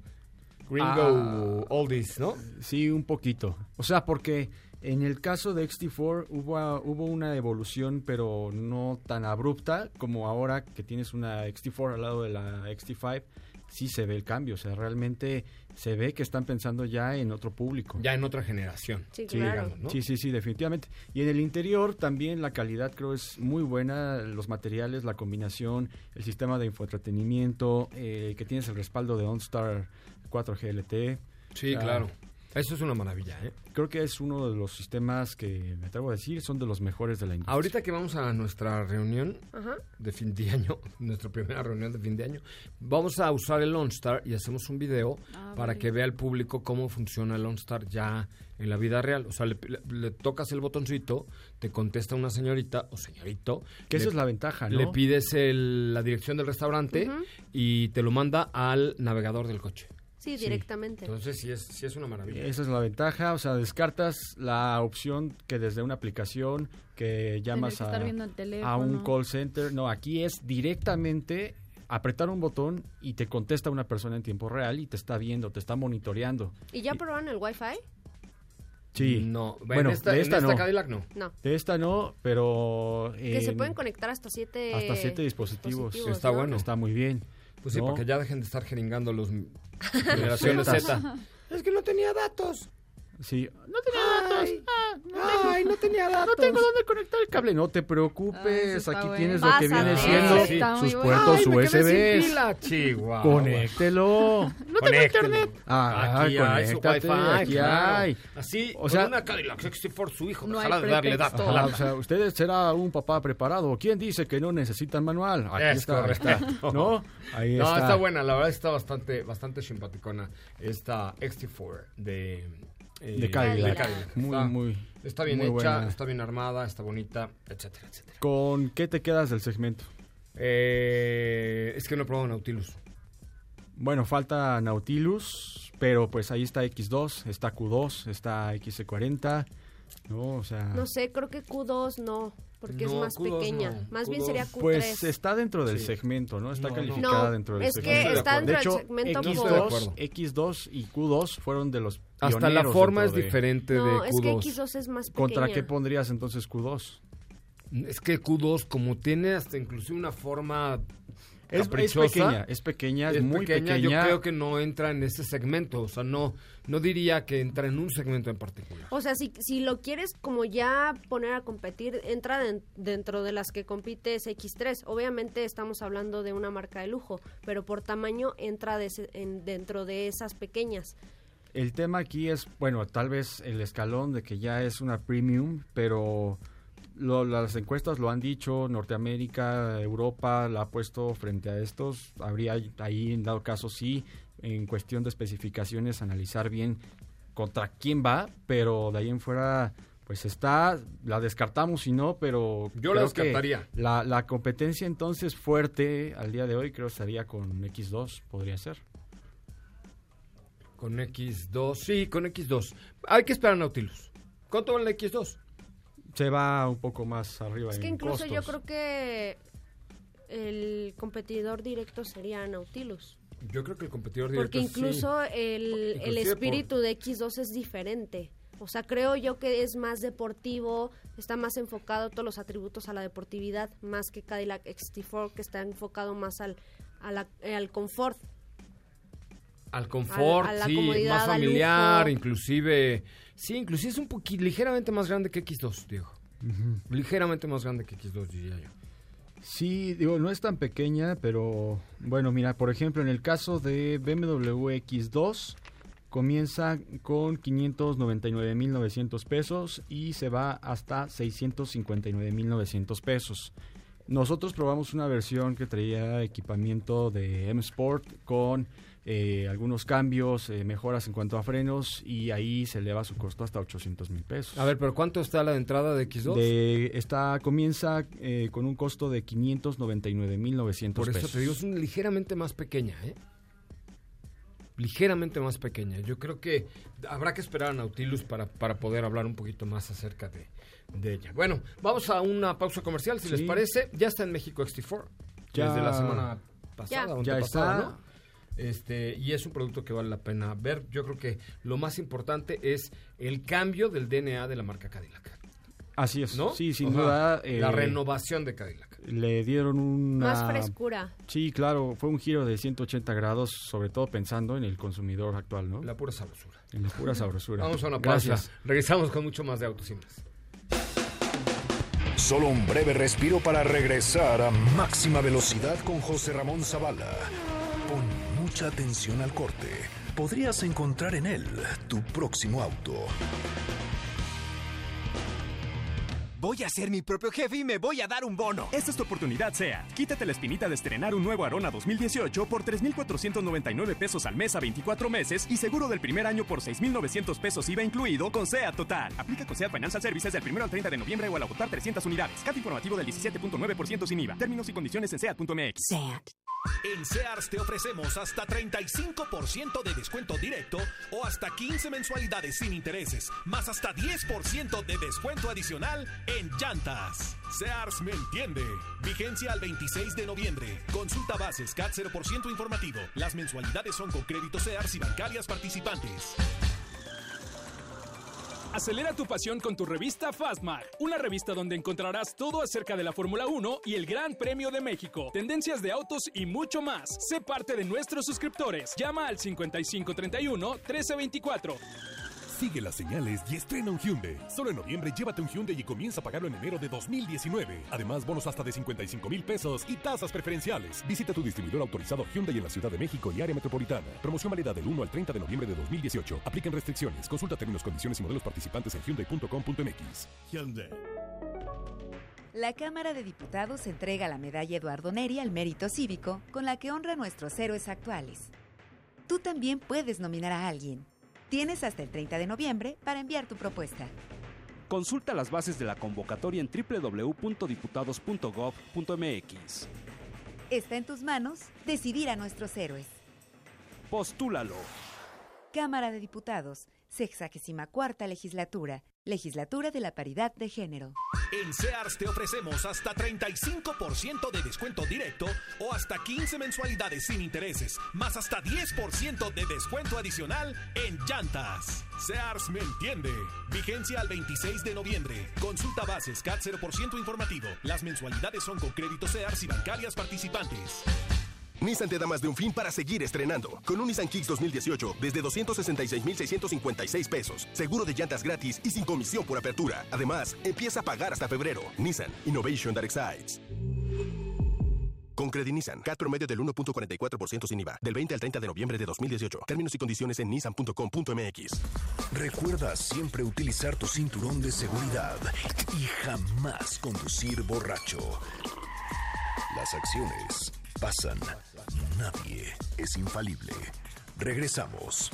gringo oldies, ¿no? Sí, un poquito. O sea, porque en el caso de XT4 hubo una evolución, pero no tan abrupta como ahora que tienes una XT4 al lado de la XT5. Sí se ve el cambio, o sea, realmente se ve que están pensando ya en otro público. Ya en otra generación. Sí, claro. digamos, ¿no? Sí, definitivamente. Y en el interior también la calidad creo es muy buena, los materiales, la combinación, el sistema de infoentretenimiento, que tienes el respaldo de OnStar 4G LTE. Sí, claro. Eso es una maravilla, ¿eh? Creo que es uno de los sistemas que, me atrevo a decir, son de los mejores de la industria. Ahorita que vamos a nuestra reunión Ajá. de fin de año, nuestra primera reunión de fin de año, vamos a usar el OnStar y hacemos un video para que vea el público cómo funciona el OnStar ya en la vida real. O sea, le tocas el botoncito, te contesta una señorita o señorito. Que esa es la ventaja, ¿no? Le pides la dirección del restaurante y te lo manda al navegador del coche. Sí, directamente. Entonces sí es una maravilla. Esa es la ventaja, o sea, descartas la opción que desde una aplicación que llamas que estar viendo el teléfono. a un call center. No, aquí es directamente apretar un botón y te contesta una persona en tiempo real y te está viendo, te está monitoreando. ¿Y ya probaron el Wi-Fi? Sí. No, Bueno, en esta no. Cadillac no. No. De esta no, pero... Que se pueden conectar hasta 7 dispositivos. Está ¿no? bueno. Está muy bien. Pues sí, ¿no? para que ya dejen de estar jeringando los generaciones Z. Es que no tenía datos. Sí. No tenía datos. No tenía datos. No tengo dónde conectar el cable. No te preocupes. Aquí tienes lo que viene siendo sus puertos USB. Chihuahua. Conéctelo. No tengo internet. Aquí hay su Wi-Fi, aquí hay. Así, o sea, con una Cadillac XT4 su hijo. No Ojalá hay de darle datos. o sea, usted será un papá preparado. ¿Quién dice que no necesitan manual? Aquí está. ¿No? Ahí está. No, está buena. La verdad está bastante simpaticona esta XT4 de Cadillac. Está bien hecha, buena. está bien armada, está bonita, etcétera, etcétera. ¿Con qué te quedas del segmento? Es que no he probado Nautilus. Bueno, falta Nautilus, pero pues ahí está X2, está Q2, está XC40, ¿no? O sea... No sé, creo que Q2 no, porque es más Q2 pequeña. no. Más bien Q2. sería Q3. Pues está dentro del segmento, ¿no? Está calificada dentro del segmento. Es que está dentro de hecho, del segmento X2 y Q2 fueron de los hasta la forma es diferente de Q2. No, es que X2 es más pequeña. ¿Contra qué pondrías entonces Q2? Es que Q2 como tiene hasta inclusive una forma es pequeña, es muy pequeña. Yo creo que no entra en ese segmento, o sea, no diría que entra en un segmento en particular. O sea, si lo quieres como ya poner a competir, entra dentro de las que compite es X3. Obviamente estamos hablando de una marca de lujo, pero por tamaño entra dentro de esas pequeñas. El tema aquí es, bueno, tal vez el escalón de que ya es una premium, pero... las encuestas lo han dicho, Norteamérica, Europa la ha puesto frente a estos. Habría ahí, en dado caso, sí, en cuestión de especificaciones, analizar bien contra quién va, pero de ahí en fuera, pues la descartamos si no, pero yo la descartaría. La competencia entonces fuerte al día de hoy creo estaría con X2, podría ser. Con X2, sí, con X2. Hay que esperar a Nautilus. ¿Cuánto vale la X2? Se va un poco más arriba. Es que en incluso costos. yo creo que el competidor directo sería Nautilus. Yo creo que el competidor directo porque incluso el espíritu de X2 es diferente. O sea, creo yo que es más deportivo, está más enfocado todos los atributos a la deportividad, más que Cadillac XT4, que está enfocado más al confort. Al confort, a la sí, comodidad, más familiar, al lujo. inclusive es un poquito, ligeramente más grande que X2, Diego. Ligeramente más grande que X2, diría yo. Sí, digo, no es tan pequeña, pero bueno, mira, por ejemplo, en el caso de BMW X2, comienza con 599,900 pesos y se va hasta 659,900 pesos. Nosotros probamos una versión que traía equipamiento de M Sport con algunos cambios, mejoras en cuanto a frenos, y ahí se eleva su costo hasta 800,000 pesos. A ver, pero ¿cuánto está la entrada de X2? Comienza con un costo de 599,900 pesos. Por eso te digo, es ligeramente más pequeña, ligeramente más pequeña. Yo creo que habrá que esperar a Nautilus para poder hablar un poquito más acerca de ella. Bueno, vamos a una pausa comercial, si les parece. Ya está en México XT4, desde la semana pasada. Ya está, ¿no? Y es un producto que vale la pena ver. Yo creo que lo más importante es el cambio del DNA de la marca Cadillac. Así es, ¿no? Sí, sin duda. La renovación de Cadillac. Le dieron una... Más frescura. Sí, claro, fue un giro de 180 grados, sobre todo pensando en el consumidor actual, ¿no? La pura sabrosura. En la pura sabrosura. Vamos a una pausa. Gracias. Regresamos con mucho más de Autos y Más. Solo un breve respiro para regresar a máxima velocidad con José Ramón Zavala. Pon mucha atención al corte. Podrías encontrar en él tu próximo auto. Voy a ser mi propio jefe y me voy a dar un bono. Esta es tu oportunidad, SEAT. Quítate la espinita de estrenar un nuevo Arona 2018 por 3,499 pesos al mes a 24 meses y seguro del primer año por 6,900 pesos IVA incluido con SEAT Total. Aplica con SEAT Financial Services del 1 al 30 de noviembre o al agotar 300 unidades. CAT informativo del 17.9% sin IVA. Términos y condiciones en SEAT.mx. SEAT. En Sears te ofrecemos hasta 35% de descuento directo o hasta 15 mensualidades sin intereses, más hasta 10% de descuento adicional en llantas. Sears me entiende. Vigencia al 26 de noviembre. Consulta bases CAT 0% informativo. Las mensualidades son con crédito Sears y bancarias participantes. Acelera tu pasión con tu revista Fastmark, una revista donde encontrarás todo acerca de la Fórmula 1 y el Gran Premio de México, tendencias de autos y mucho más. Sé parte de nuestros suscriptores. Llama al 5531-1324. Sigue las señales y estrena un Hyundai. Solo en noviembre llévate un Hyundai y comienza a pagarlo en enero de 2019. Además, bonos hasta de 55,000 pesos y tasas preferenciales. Visita tu distribuidor autorizado Hyundai en la Ciudad de México y área metropolitana. Promoción válida del 1 al 30 de noviembre de 2018. Aplican restricciones. Consulta términos, condiciones y modelos participantes en hyundai.com.mx. Hyundai. La Cámara de Diputados entrega la medalla Eduardo Neri al mérito cívico, con la que honra a nuestros héroes actuales. Tú también puedes nominar a alguien. Tienes hasta el 30 de noviembre para enviar tu propuesta. Consulta las bases de la convocatoria en www.diputados.gov.mx. Está en tus manos decidir a nuestros héroes. Postúlalo. Cámara de Diputados, 64ª Legislatura, Legislatura de la Paridad de Género. En Sears te ofrecemos hasta 35% de descuento directo o hasta 15 mensualidades sin intereses, más hasta 10% de descuento adicional en llantas. Sears me entiende. Vigencia al 26 de noviembre. Consulta bases CAT 0% informativo. Las mensualidades son con crédito Sears y bancarias participantes. Nissan te da más de un fin para seguir estrenando. Con un Nissan Kicks 2018 desde 266,656 pesos. Seguro de llantas gratis y sin comisión por apertura. Además, empieza a pagar hasta febrero. Nissan Innovation that excites. Con Credit Nissan, CAT promedio del 1.44% sin IVA. Del 20 al 30 de noviembre de 2018. Términos y condiciones en nissan.com.mx. Recuerda siempre utilizar tu cinturón de seguridad y jamás conducir borracho. Las acciones pasan. Nadie es infalible. Regresamos.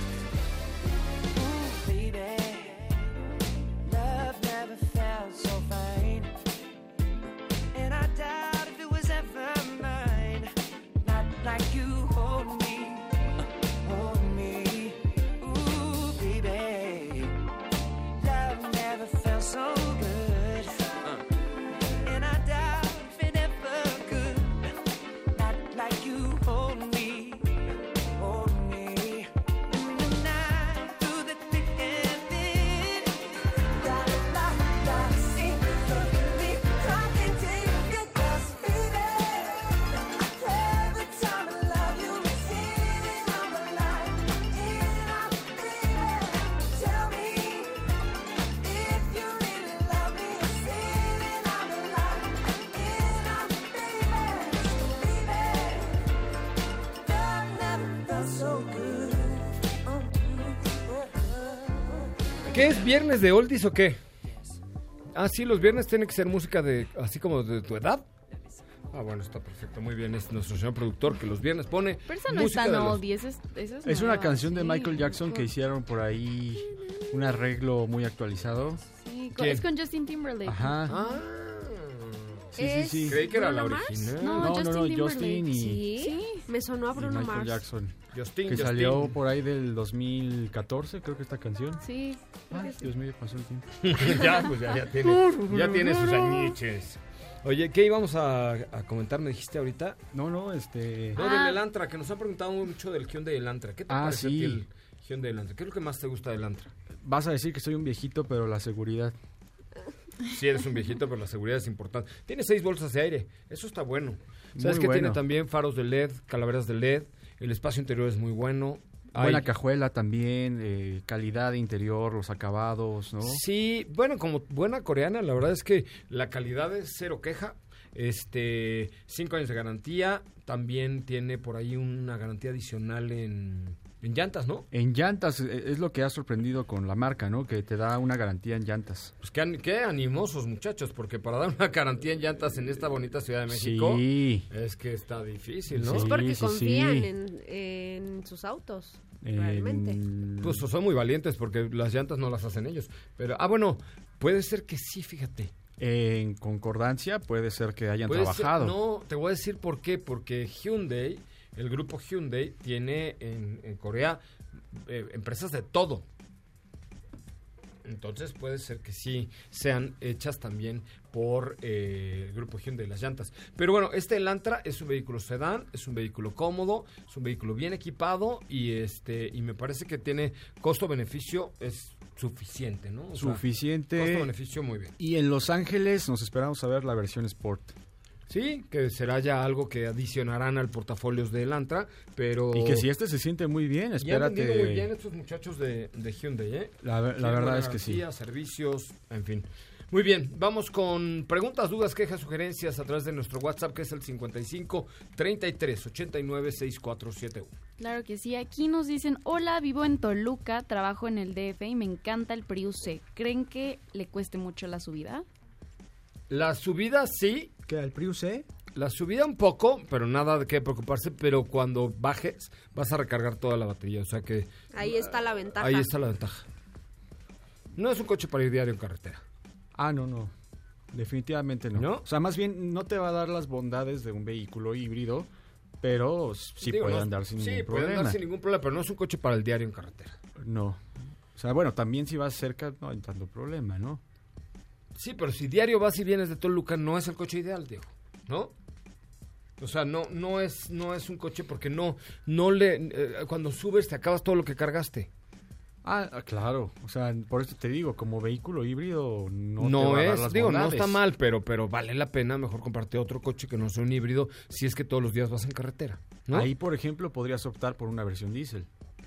¿Qué es viernes de oldies o qué? Ah, sí, los viernes tienen que ser música de así como de tu edad. Ah, bueno, está perfecto, muy bien. Es nuestro señor productor que los viernes pone Pero esa no es tan oldie, esa es una canción de Michael Jackson que hicieron por ahí un arreglo muy actualizado. Sí, es con Justin Timberlake. Ajá. Ah. Sí. Creí que era la original. No, Justin y... Sí, me sonó a Bruno Michael Mars. Jackson. Justin. Salió por ahí del 2014, creo que esta canción. Sí. Dios mío, pasó el tiempo. ya tiene sus añiches. Oye, ¿qué íbamos a comentar? ¿Me dijiste ahorita? No, No, del Elantra, que nos han preguntado mucho del Hyundai Elantra. ¿Qué te parece a ti el Hyundai Elantra? ¿Qué es lo que más te gusta del Elantra? Vas a decir que soy un viejito, pero la seguridad. Sí, eres un viejito, pero la seguridad es importante. Tiene 6 bolsas de aire, eso está bueno. ¿Sabes que tiene también faros de LED, calaveras de LED? El espacio interior es muy bueno. Buena cajuela también, calidad de interior, los acabados, ¿no? Sí, bueno, como buena coreana, la verdad es que la calidad es cero queja. 5 años de garantía, también tiene por ahí una garantía adicional en llantas, ¿no? En llantas, es lo que ha sorprendido con la marca, ¿no? Que te da una garantía en llantas. Pues qué animosos, muchachos, porque para dar una garantía en llantas en esta bonita Ciudad de México, es que está difícil, ¿no? Es porque confían en sus autos, realmente. Pues son muy valientes porque las llantas no las hacen ellos. Pero, bueno, puede ser que sí, fíjate. En concordancia puede ser que hayan trabajado. No, te voy a decir por qué. Porque Hyundai, el grupo Hyundai, tiene en Corea empresas de todo. Entonces puede ser que sí sean hechas también por el grupo Hyundai, las llantas. Pero bueno, este Elantra es un vehículo sedán, es un vehículo cómodo, es un vehículo bien equipado y me parece que tiene costo-beneficio, es suficiente, ¿no? Suficiente. Costo-beneficio muy bien. Y en Los Ángeles nos esperamos a ver la versión Sport. Sí, que será ya algo que adicionarán al portafolios de Elantra, pero... Y que si se siente muy bien, espérate. Ya han vendido muy bien estos muchachos de Hyundai, ¿eh? La verdad es que sí. Servicios, en fin. Muy bien, vamos con preguntas, dudas, quejas, sugerencias a través de nuestro WhatsApp, que es el 55 33 89 6471. Claro que sí, aquí nos dicen, hola, vivo en Toluca, trabajo en el DF y me encanta el Prius C. ¿Creen que le cueste mucho la subida? La subida sí. ¿Qué, el Prius C? La subida un poco, pero nada de qué preocuparse, pero cuando bajes vas a recargar toda la batería, o sea que... Ahí está la ventaja. Ahí está la ventaja. No es un coche para ir diario en carretera. Ah, no. Definitivamente no. ¿No? O sea, más bien no te va a dar las bondades de un vehículo híbrido, pero sí puede andar sin ningún problema. Sí, puede andar sin ningún problema, pero no es un coche para el diario en carretera. No. O sea, bueno, también si vas cerca no hay tanto problema, ¿no? Sí, pero si diario vas y vienes de Toluca, no es el coche ideal, Diego, ¿no? O sea, no es un coche porque cuando subes te acabas todo lo que cargaste. Ah, claro. O sea, por eso te digo, como vehículo híbrido no te va a dar las digo, bondades. no está mal, pero vale la pena mejor comprarte otro coche que no sea un híbrido si es que todos los días vas en carretera, ¿no? Ahí, por ejemplo, podrías optar por una versión diésel.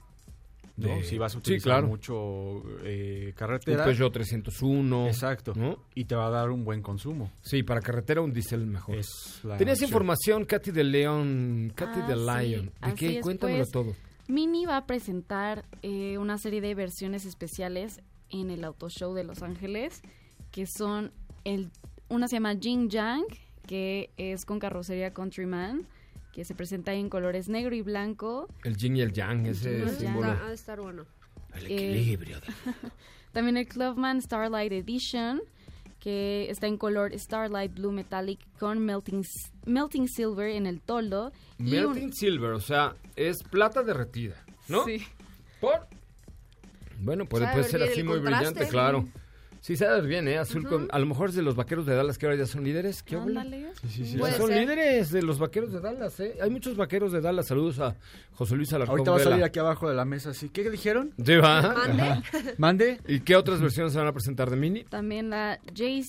¿No? Si vas a utilizar mucho carretera. Un Peugeot 301. Exacto. ¿No? Y te va a dar un buen consumo. Sí, para carretera un diésel mejor. Tenías información, Katy de León. Katy de Lion. ¿De qué? Cuéntamelo todo. Mini va a presentar una serie de versiones especiales en el Auto Show de Los Ángeles, que son una se llama Jing Yang, que es con carrocería Countryman, que se presenta en colores negro y blanco. El yin y el yang, ese símbolo. Ha de estar bueno. El equilibrio. También el Clubman Starlight Edition, que está en color Starlight Blue Metallic con Melting Silver en el toldo. Melting Silver, o sea, es plata derretida, ¿no? Sí. ¿Por? Bueno, puede ser así muy brillante, claro. Sí, se ve bien, azul con... A lo mejor es de los Vaqueros de Dallas que ahora ya son líderes. ¿Qué Ándale. Sí. Son líderes de los Vaqueros de Dallas, ¿eh? Hay muchos Vaqueros de Dallas. Saludos a José Luis Alarcón. Ahorita va a salir aquí abajo de la mesa, ¿sí? ¿Qué dijeron? Sí, va. ¿Mande? ¿Y qué otras versiones se van a presentar de Mini? También la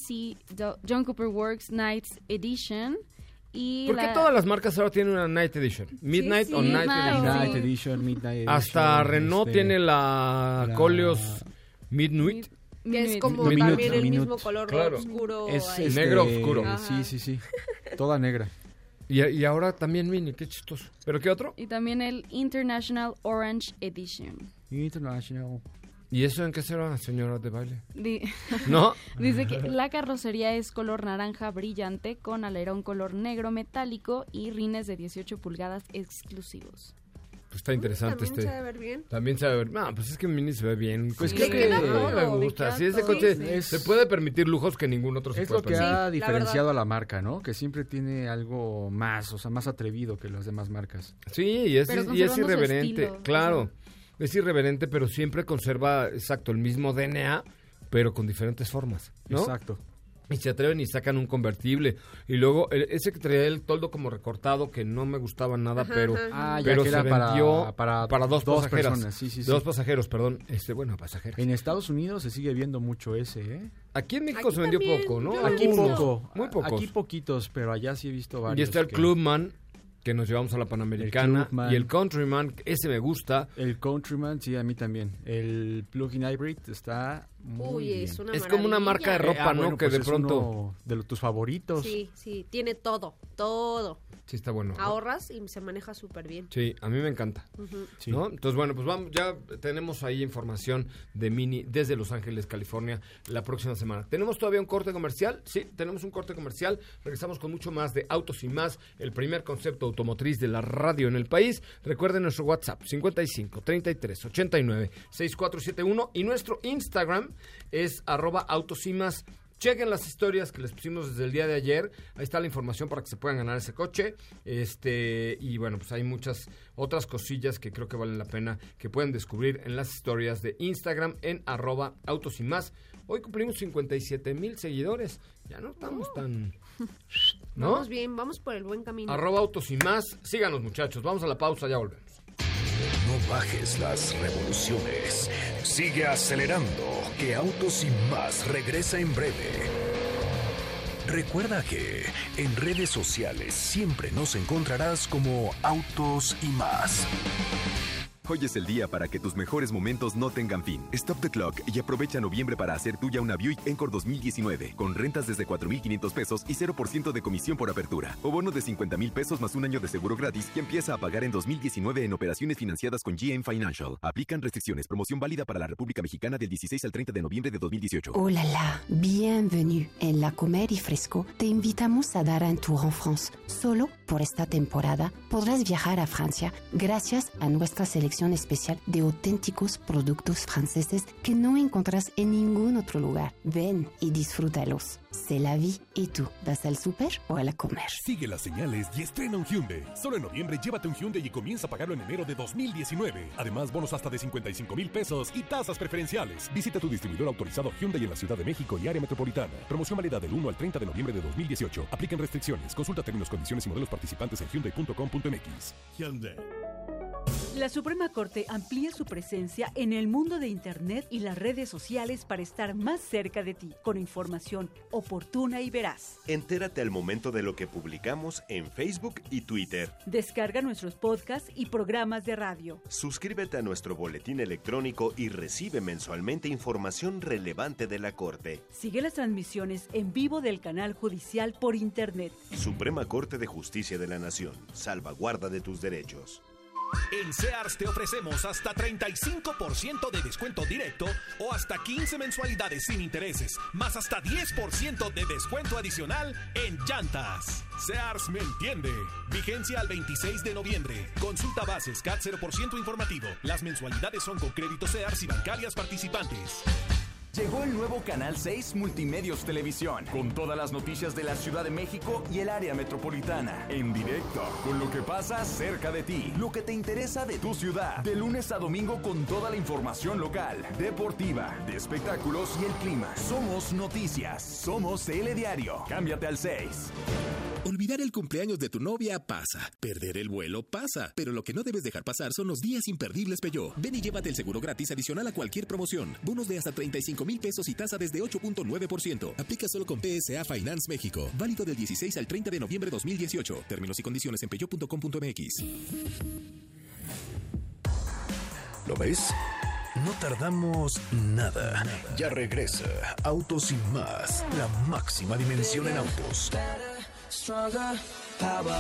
John Cooper Works Nights Edition. ¿Por qué todas las marcas ahora tienen una Night Edition? Midnight o Night Edition. Night Edition, Midnight Edition. Hasta Renault tiene la Koleos Midnight. Que es como también el mismo color oscuro. Es negro oscuro. Sí. Toda negra. Y ahora también Mini, qué chistoso. ¿Pero qué otro? Y también el International Orange Edition. International. ¿Y eso en qué será, señora de baile? ¿No? Dice que la carrocería es color naranja brillante con alerón color negro metálico y rines de 18 pulgadas exclusivos. Pues está interesante ¿También se debe ver bien? También se debe ver. No, pues es que Mini se ve bien. Pues creo que me gusta. Si ese coche se puede permitir lujos que ningún otro se puede permitir. Es lo que ha diferenciado a la marca, ¿no? Que siempre tiene algo más, o sea, más atrevido que las demás marcas. Sí, y es irreverente. Claro, es irreverente, pero siempre conserva, exacto, el mismo DNA, pero con diferentes formas, ¿no? Exacto. Y se atreven y sacan un convertible. Y luego, ese que traía el toldo como recortado, que no me gustaba nada, pero que se vendió para dos pasajeras. Personas. Sí. Dos pasajeros, perdón. Pasajeras. En Estados Unidos se sigue viendo mucho ese, ¿eh? Aquí en México se vendió poco, ¿no? Aquí poco. Muy pocos. Aquí poquitos, pero allá sí he visto varios. Y está el Clubman, que nos llevamos a la Panamericana, y el Countryman, ese me gusta. El Countryman, sí, a mí también. El Plug-in Hybrid está muy bien. Es como una marca de ropa, ¿no? Bueno, que pues de pronto... de tus favoritos. Sí, tiene todo. Sí, está bueno. Ahorras y se maneja súper bien. Sí, a mí me encanta. Sí. ¿No? Entonces, bueno, pues vamos, ya tenemos ahí información de Mini desde Los Ángeles, California, la próxima semana. ¿Tenemos todavía un corte comercial? Sí, tenemos un corte comercial. Regresamos con mucho más de Autos y Más, el primer concepto automotriz de la radio en el país. Recuerden nuestro WhatsApp, 55 33 89 6471, y nuestro Instagram es @autosimas. Chequen las historias que les pusimos desde el día de ayer. Ahí está la información para que se puedan ganar ese coche. Y bueno, pues hay muchas otras cosillas que creo que valen la pena que pueden descubrir en las historias de Instagram en @autosimas. Hoy cumplimos 57,000 seguidores. Ya no estamos tan... ¿no? Vamos bien, vamos por el buen camino. @autosimas. Síganos, muchachos. Vamos a la pausa, ya volvemos. No bajes las revoluciones. Sigue acelerando, que Autos y Más regresa en breve. Recuerda que en redes sociales siempre nos encontrarás como Autos y Más. Hoy es el día para que tus mejores momentos no tengan fin. Stop the clock y aprovecha noviembre para hacer tuya una Buick Encore 2019 con rentas desde 4,500 pesos y 0% de comisión por apertura. O bono de 50,000 pesos más un año de seguro gratis que empieza a pagar en 2019 en operaciones financiadas con GM Financial. Aplican restricciones. Promoción válida para la República Mexicana del 16 al 30 de noviembre de 2018. Hola, la. Bienvenue. En La Comer y Fresco te invitamos a dar un tour en France. Solo por esta temporada podrás viajar a Francia gracias a nuestra selección especial de auténticos productos franceses que no encontrarás en ningún otro lugar. Ven y disfrútalos. C'est la vie. ¿Y tú? ¿Vas al súper o a la comer? Sigue las señales y estrena un Hyundai. Solo en noviembre llévate un Hyundai y comienza a pagarlo en enero de 2019. Además, bonos hasta de 55,000 pesos y tasas preferenciales. Visita tu distribuidor autorizado Hyundai en la Ciudad de México y área metropolitana. Promoción válida del 1 al 30 de noviembre de 2018. Aplican restricciones. Consulta términos, condiciones y modelos participantes en hyundai.com.mx. Hyundai. La Suprema Corte amplía su presencia en el mundo de Internet y las redes sociales para estar más cerca de ti, con información oportuna y veraz. Entérate al momento de lo que publicamos en Facebook y Twitter. Descarga nuestros podcasts y programas de radio. Suscríbete a nuestro boletín electrónico y recibe mensualmente información relevante de la Corte. Sigue las transmisiones en vivo del canal judicial por Internet. Suprema Corte de Justicia de la Nación. Salvaguarda de tus derechos. En Sears te ofrecemos hasta 35% de descuento directo o hasta 15 mensualidades sin intereses, más hasta 10% de descuento adicional en llantas. Sears me entiende. Vigencia al 26 de noviembre. Consulta bases CAT 0% informativo. Las mensualidades son con créditos Sears y bancarias participantes. Llegó el nuevo Canal 6 Multimedios Televisión, con todas las noticias de la Ciudad de México y el área metropolitana. En directo, con lo que pasa cerca de ti, lo que te interesa de tu ciudad. De lunes a domingo con toda la información local, deportiva, de espectáculos y el clima. Somos noticias, somos Telediario. Cámbiate al 6. Olvidar el cumpleaños de tu novia pasa. Perder el vuelo pasa. Pero lo que no debes dejar pasar son los días imperdibles Peugeot. Ven y llévate el seguro gratis adicional a cualquier promoción. Bonos de hasta 35,000 pesos y tasa desde 8.9%. Aplica solo con PSA Finance México. Válido del 16 al 30 de noviembre de 2018. Términos y condiciones en peugeot.com.mx. ¿Lo ves? No tardamos nada. Ya regresa Autos y Más, la máxima dimensión en autos. Stronger, power.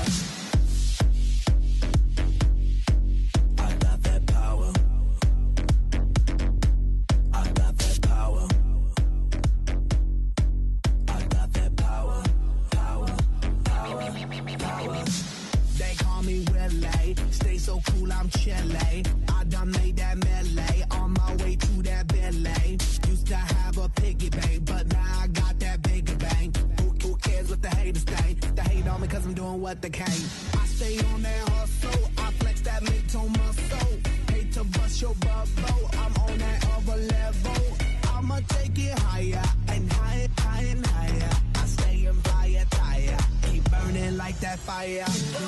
So cool, I'm chilly. I done made that melee on my way to that Bentley. Used to have a piggy bank, but now I got that bigger bank. Who cares what the haters think? They hate on me cause I'm doing what they can. I stay on that hustle, I flex that mid-tone muscle. Hate to bust your bubble, I'm on that other level. I'ma take it higher and higher, higher and higher. I stay in fire, tire, keep burning like that fire.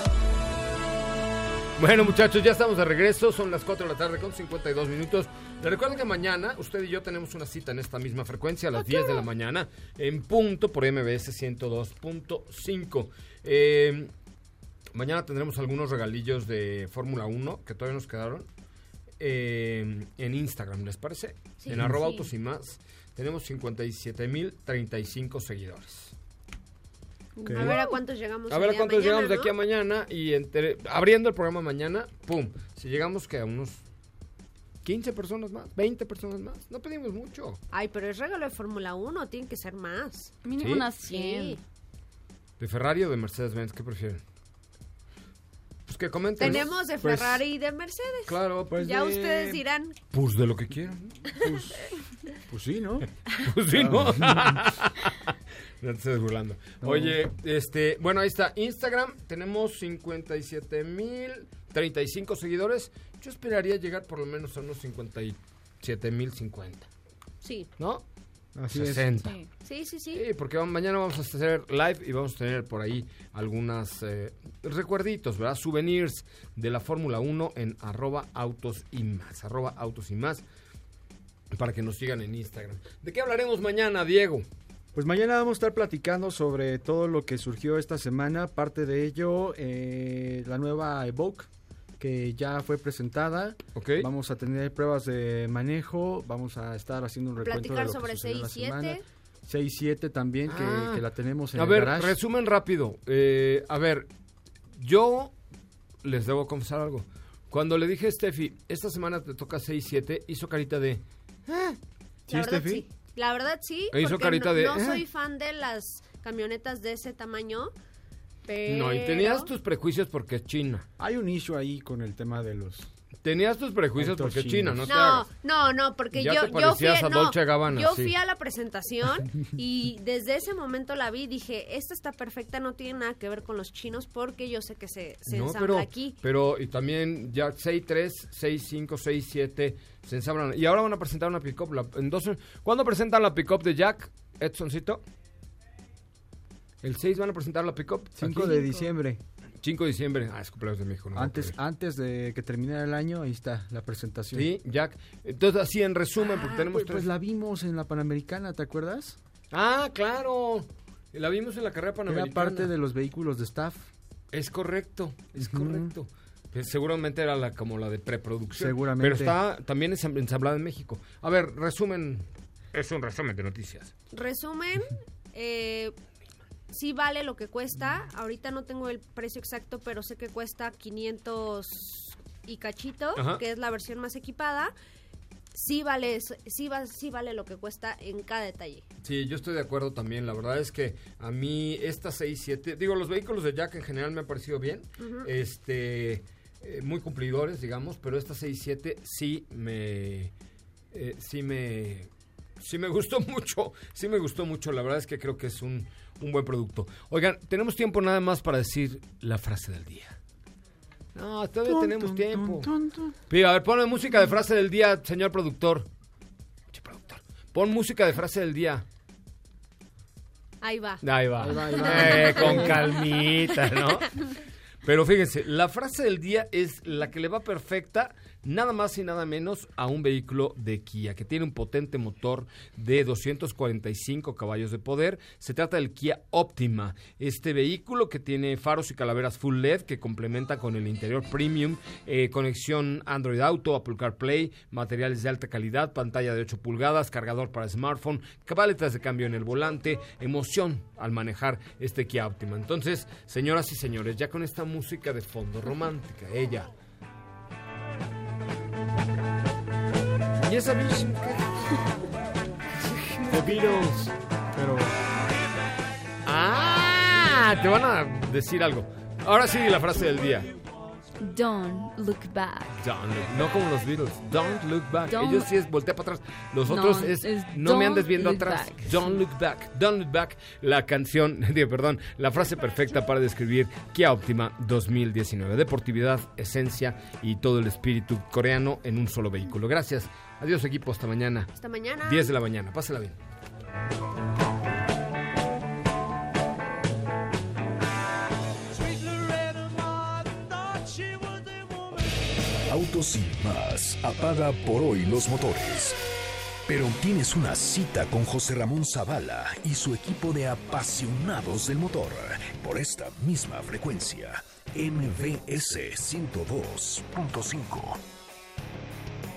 Bueno, muchachos, ya estamos de regreso, son las 4 de la tarde con 52 minutos. Les recuerdo que mañana usted y yo tenemos una cita en esta misma frecuencia a las 10 de la mañana, en punto por MBS 102.5. Mañana tendremos algunos regalillos de Fórmula 1 que todavía nos quedaron en Instagram, ¿les parece? Sí, en @autos y más tenemos 57,035 seguidores. Okay. A ver a cuántos llegamos. A ver a cuántos mañana, llegamos ¿no? de aquí a mañana y abriendo el programa mañana, ¡pum! Si llegamos que a unos 15 personas más, 20 personas más, no pedimos mucho. Ay, pero es regalo de Fórmula 1, tienen que ser más. Mínimo ¿Sí? unas 100. Sí. ¿De Ferrari o de Mercedes-Benz? ¿Qué prefieren? Pues que comenten. Tenemos de Ferrari y de Mercedes. Claro, pues ya de... ustedes dirán. Pues de lo que quieran. Pues sí, ¿no? Pues sí, ¿no? No te estés burlando. No. Oye, bueno, ahí está. Instagram, tenemos 57,035 seguidores. Yo esperaría llegar por lo menos a unos 57,050. Sí. ¿No? Así 60. Es. Sí. Sí, porque mañana vamos a hacer live y vamos a tener por ahí algunas recuerditos, ¿verdad? Souvenirs de la Fórmula 1 en @autos y más. @autos y más. Para que nos sigan en Instagram. ¿De qué hablaremos mañana, Diego? Pues mañana vamos a estar platicando sobre todo lo que surgió esta semana. Parte de ello, la nueva Evoque, que ya fue presentada. Okay. Vamos a tener pruebas de manejo. Vamos a estar haciendo un recuento de lo sobre que sucedió la semana. 6-7 también, que la tenemos en a el ver, garage. resumen rápido. A ver, yo les debo confesar algo. Cuando le dije a Steffi, esta semana te toca 6-7, hizo carita de... ¿Sí, Steffi? Sí. La verdad sí, hizo porque carita de, no soy fan de las camionetas de ese tamaño, pero... No, y tenías tus prejuicios porque es China. Hay un issue ahí con el tema de los... Tenías tus prejuicios autos porque es chinos. China, no te hagas. No, porque Ya yo te parecías fui, a Dolce Gabbana, yo sí. fui a la presentación y desde ese momento la vi y dije, esta está perfecta, no tiene nada que ver con los chinos porque yo sé que se ensambla aquí. Pero, y también ya 6.3, 6.5, 6.7 se ensamblan. Y ahora van a presentar una pick-up. ¿Cuándo presentan la pick-up de Jack, Edsoncito? El 6 van a presentar la pick-up. 5 de diciembre. 5 de diciembre. Es cumpleaños de México. No antes de que terminara el año, ahí está la presentación. Sí, Jack. Entonces, así en resumen, porque tenemos pues la vimos en la Panamericana, ¿te acuerdas? Ah, claro. La vimos en la carrera Panamericana. Era parte de los vehículos de staff. Es correcto, correcto. Pues seguramente era como la de preproducción. Seguramente. Pero está también ensamblada en México. A ver, resumen. Es un resumen de noticias. Resumen, sí vale lo que cuesta. Ahorita no tengo el precio exacto, pero sé que cuesta 500 y cachito, que es la versión más equipada. Sí vale lo que cuesta en cada detalle. Sí, yo estoy de acuerdo también. La verdad es que a mí esta 6.7, digo, los vehículos de Jack en general me han parecido bien. Muy cumplidores, digamos, pero esta 6.7 sí me gustó mucho. Sí me gustó mucho. La verdad es que creo que es un buen producto. Oigan, tenemos tiempo nada más para decir la frase del día. No, todavía tenemos tiempo. Pido, a ver, ponme música de frase del día, señor productor. Pon música de frase del día. Ahí va. Con calmita, ¿no? Pero fíjense, la frase del día es la que le va perfecta, nada más y nada menos, a un vehículo de Kia, que tiene un potente motor de 245 caballos de poder. Se trata del Kia Optima, este vehículo que tiene faros y calaveras full LED que complementa con el interior premium, conexión Android Auto, Apple CarPlay, materiales de alta calidad, pantalla de 8 pulgadas, cargador para smartphone, paletas de cambio en el volante, emoción al manejar este Kia Optima. Entonces, señoras y señores, ya con esta música de fondo romántica, ella... Y esa bicha... The Beatles. Pero... te van a decir algo. Ahora sí, la frase del día. Don't look back. No como los Beatles. Don't look back. Ellos sí es voltea para atrás. Los No, otros es no me andes don't viendo look atrás. back. Don't look back. Don't look back. La canción, la frase perfecta para describir Kia Optima 2019. Deportividad, esencia y todo el espíritu coreano en un solo vehículo. Gracias. Adiós, equipo. Hasta mañana. Hasta mañana. 10 de la mañana. Pásela bien. Autos sin más apaga por hoy los motores. Pero tienes una cita con José Ramón Zavala y su equipo de apasionados del motor por esta misma frecuencia. MBS 102.5.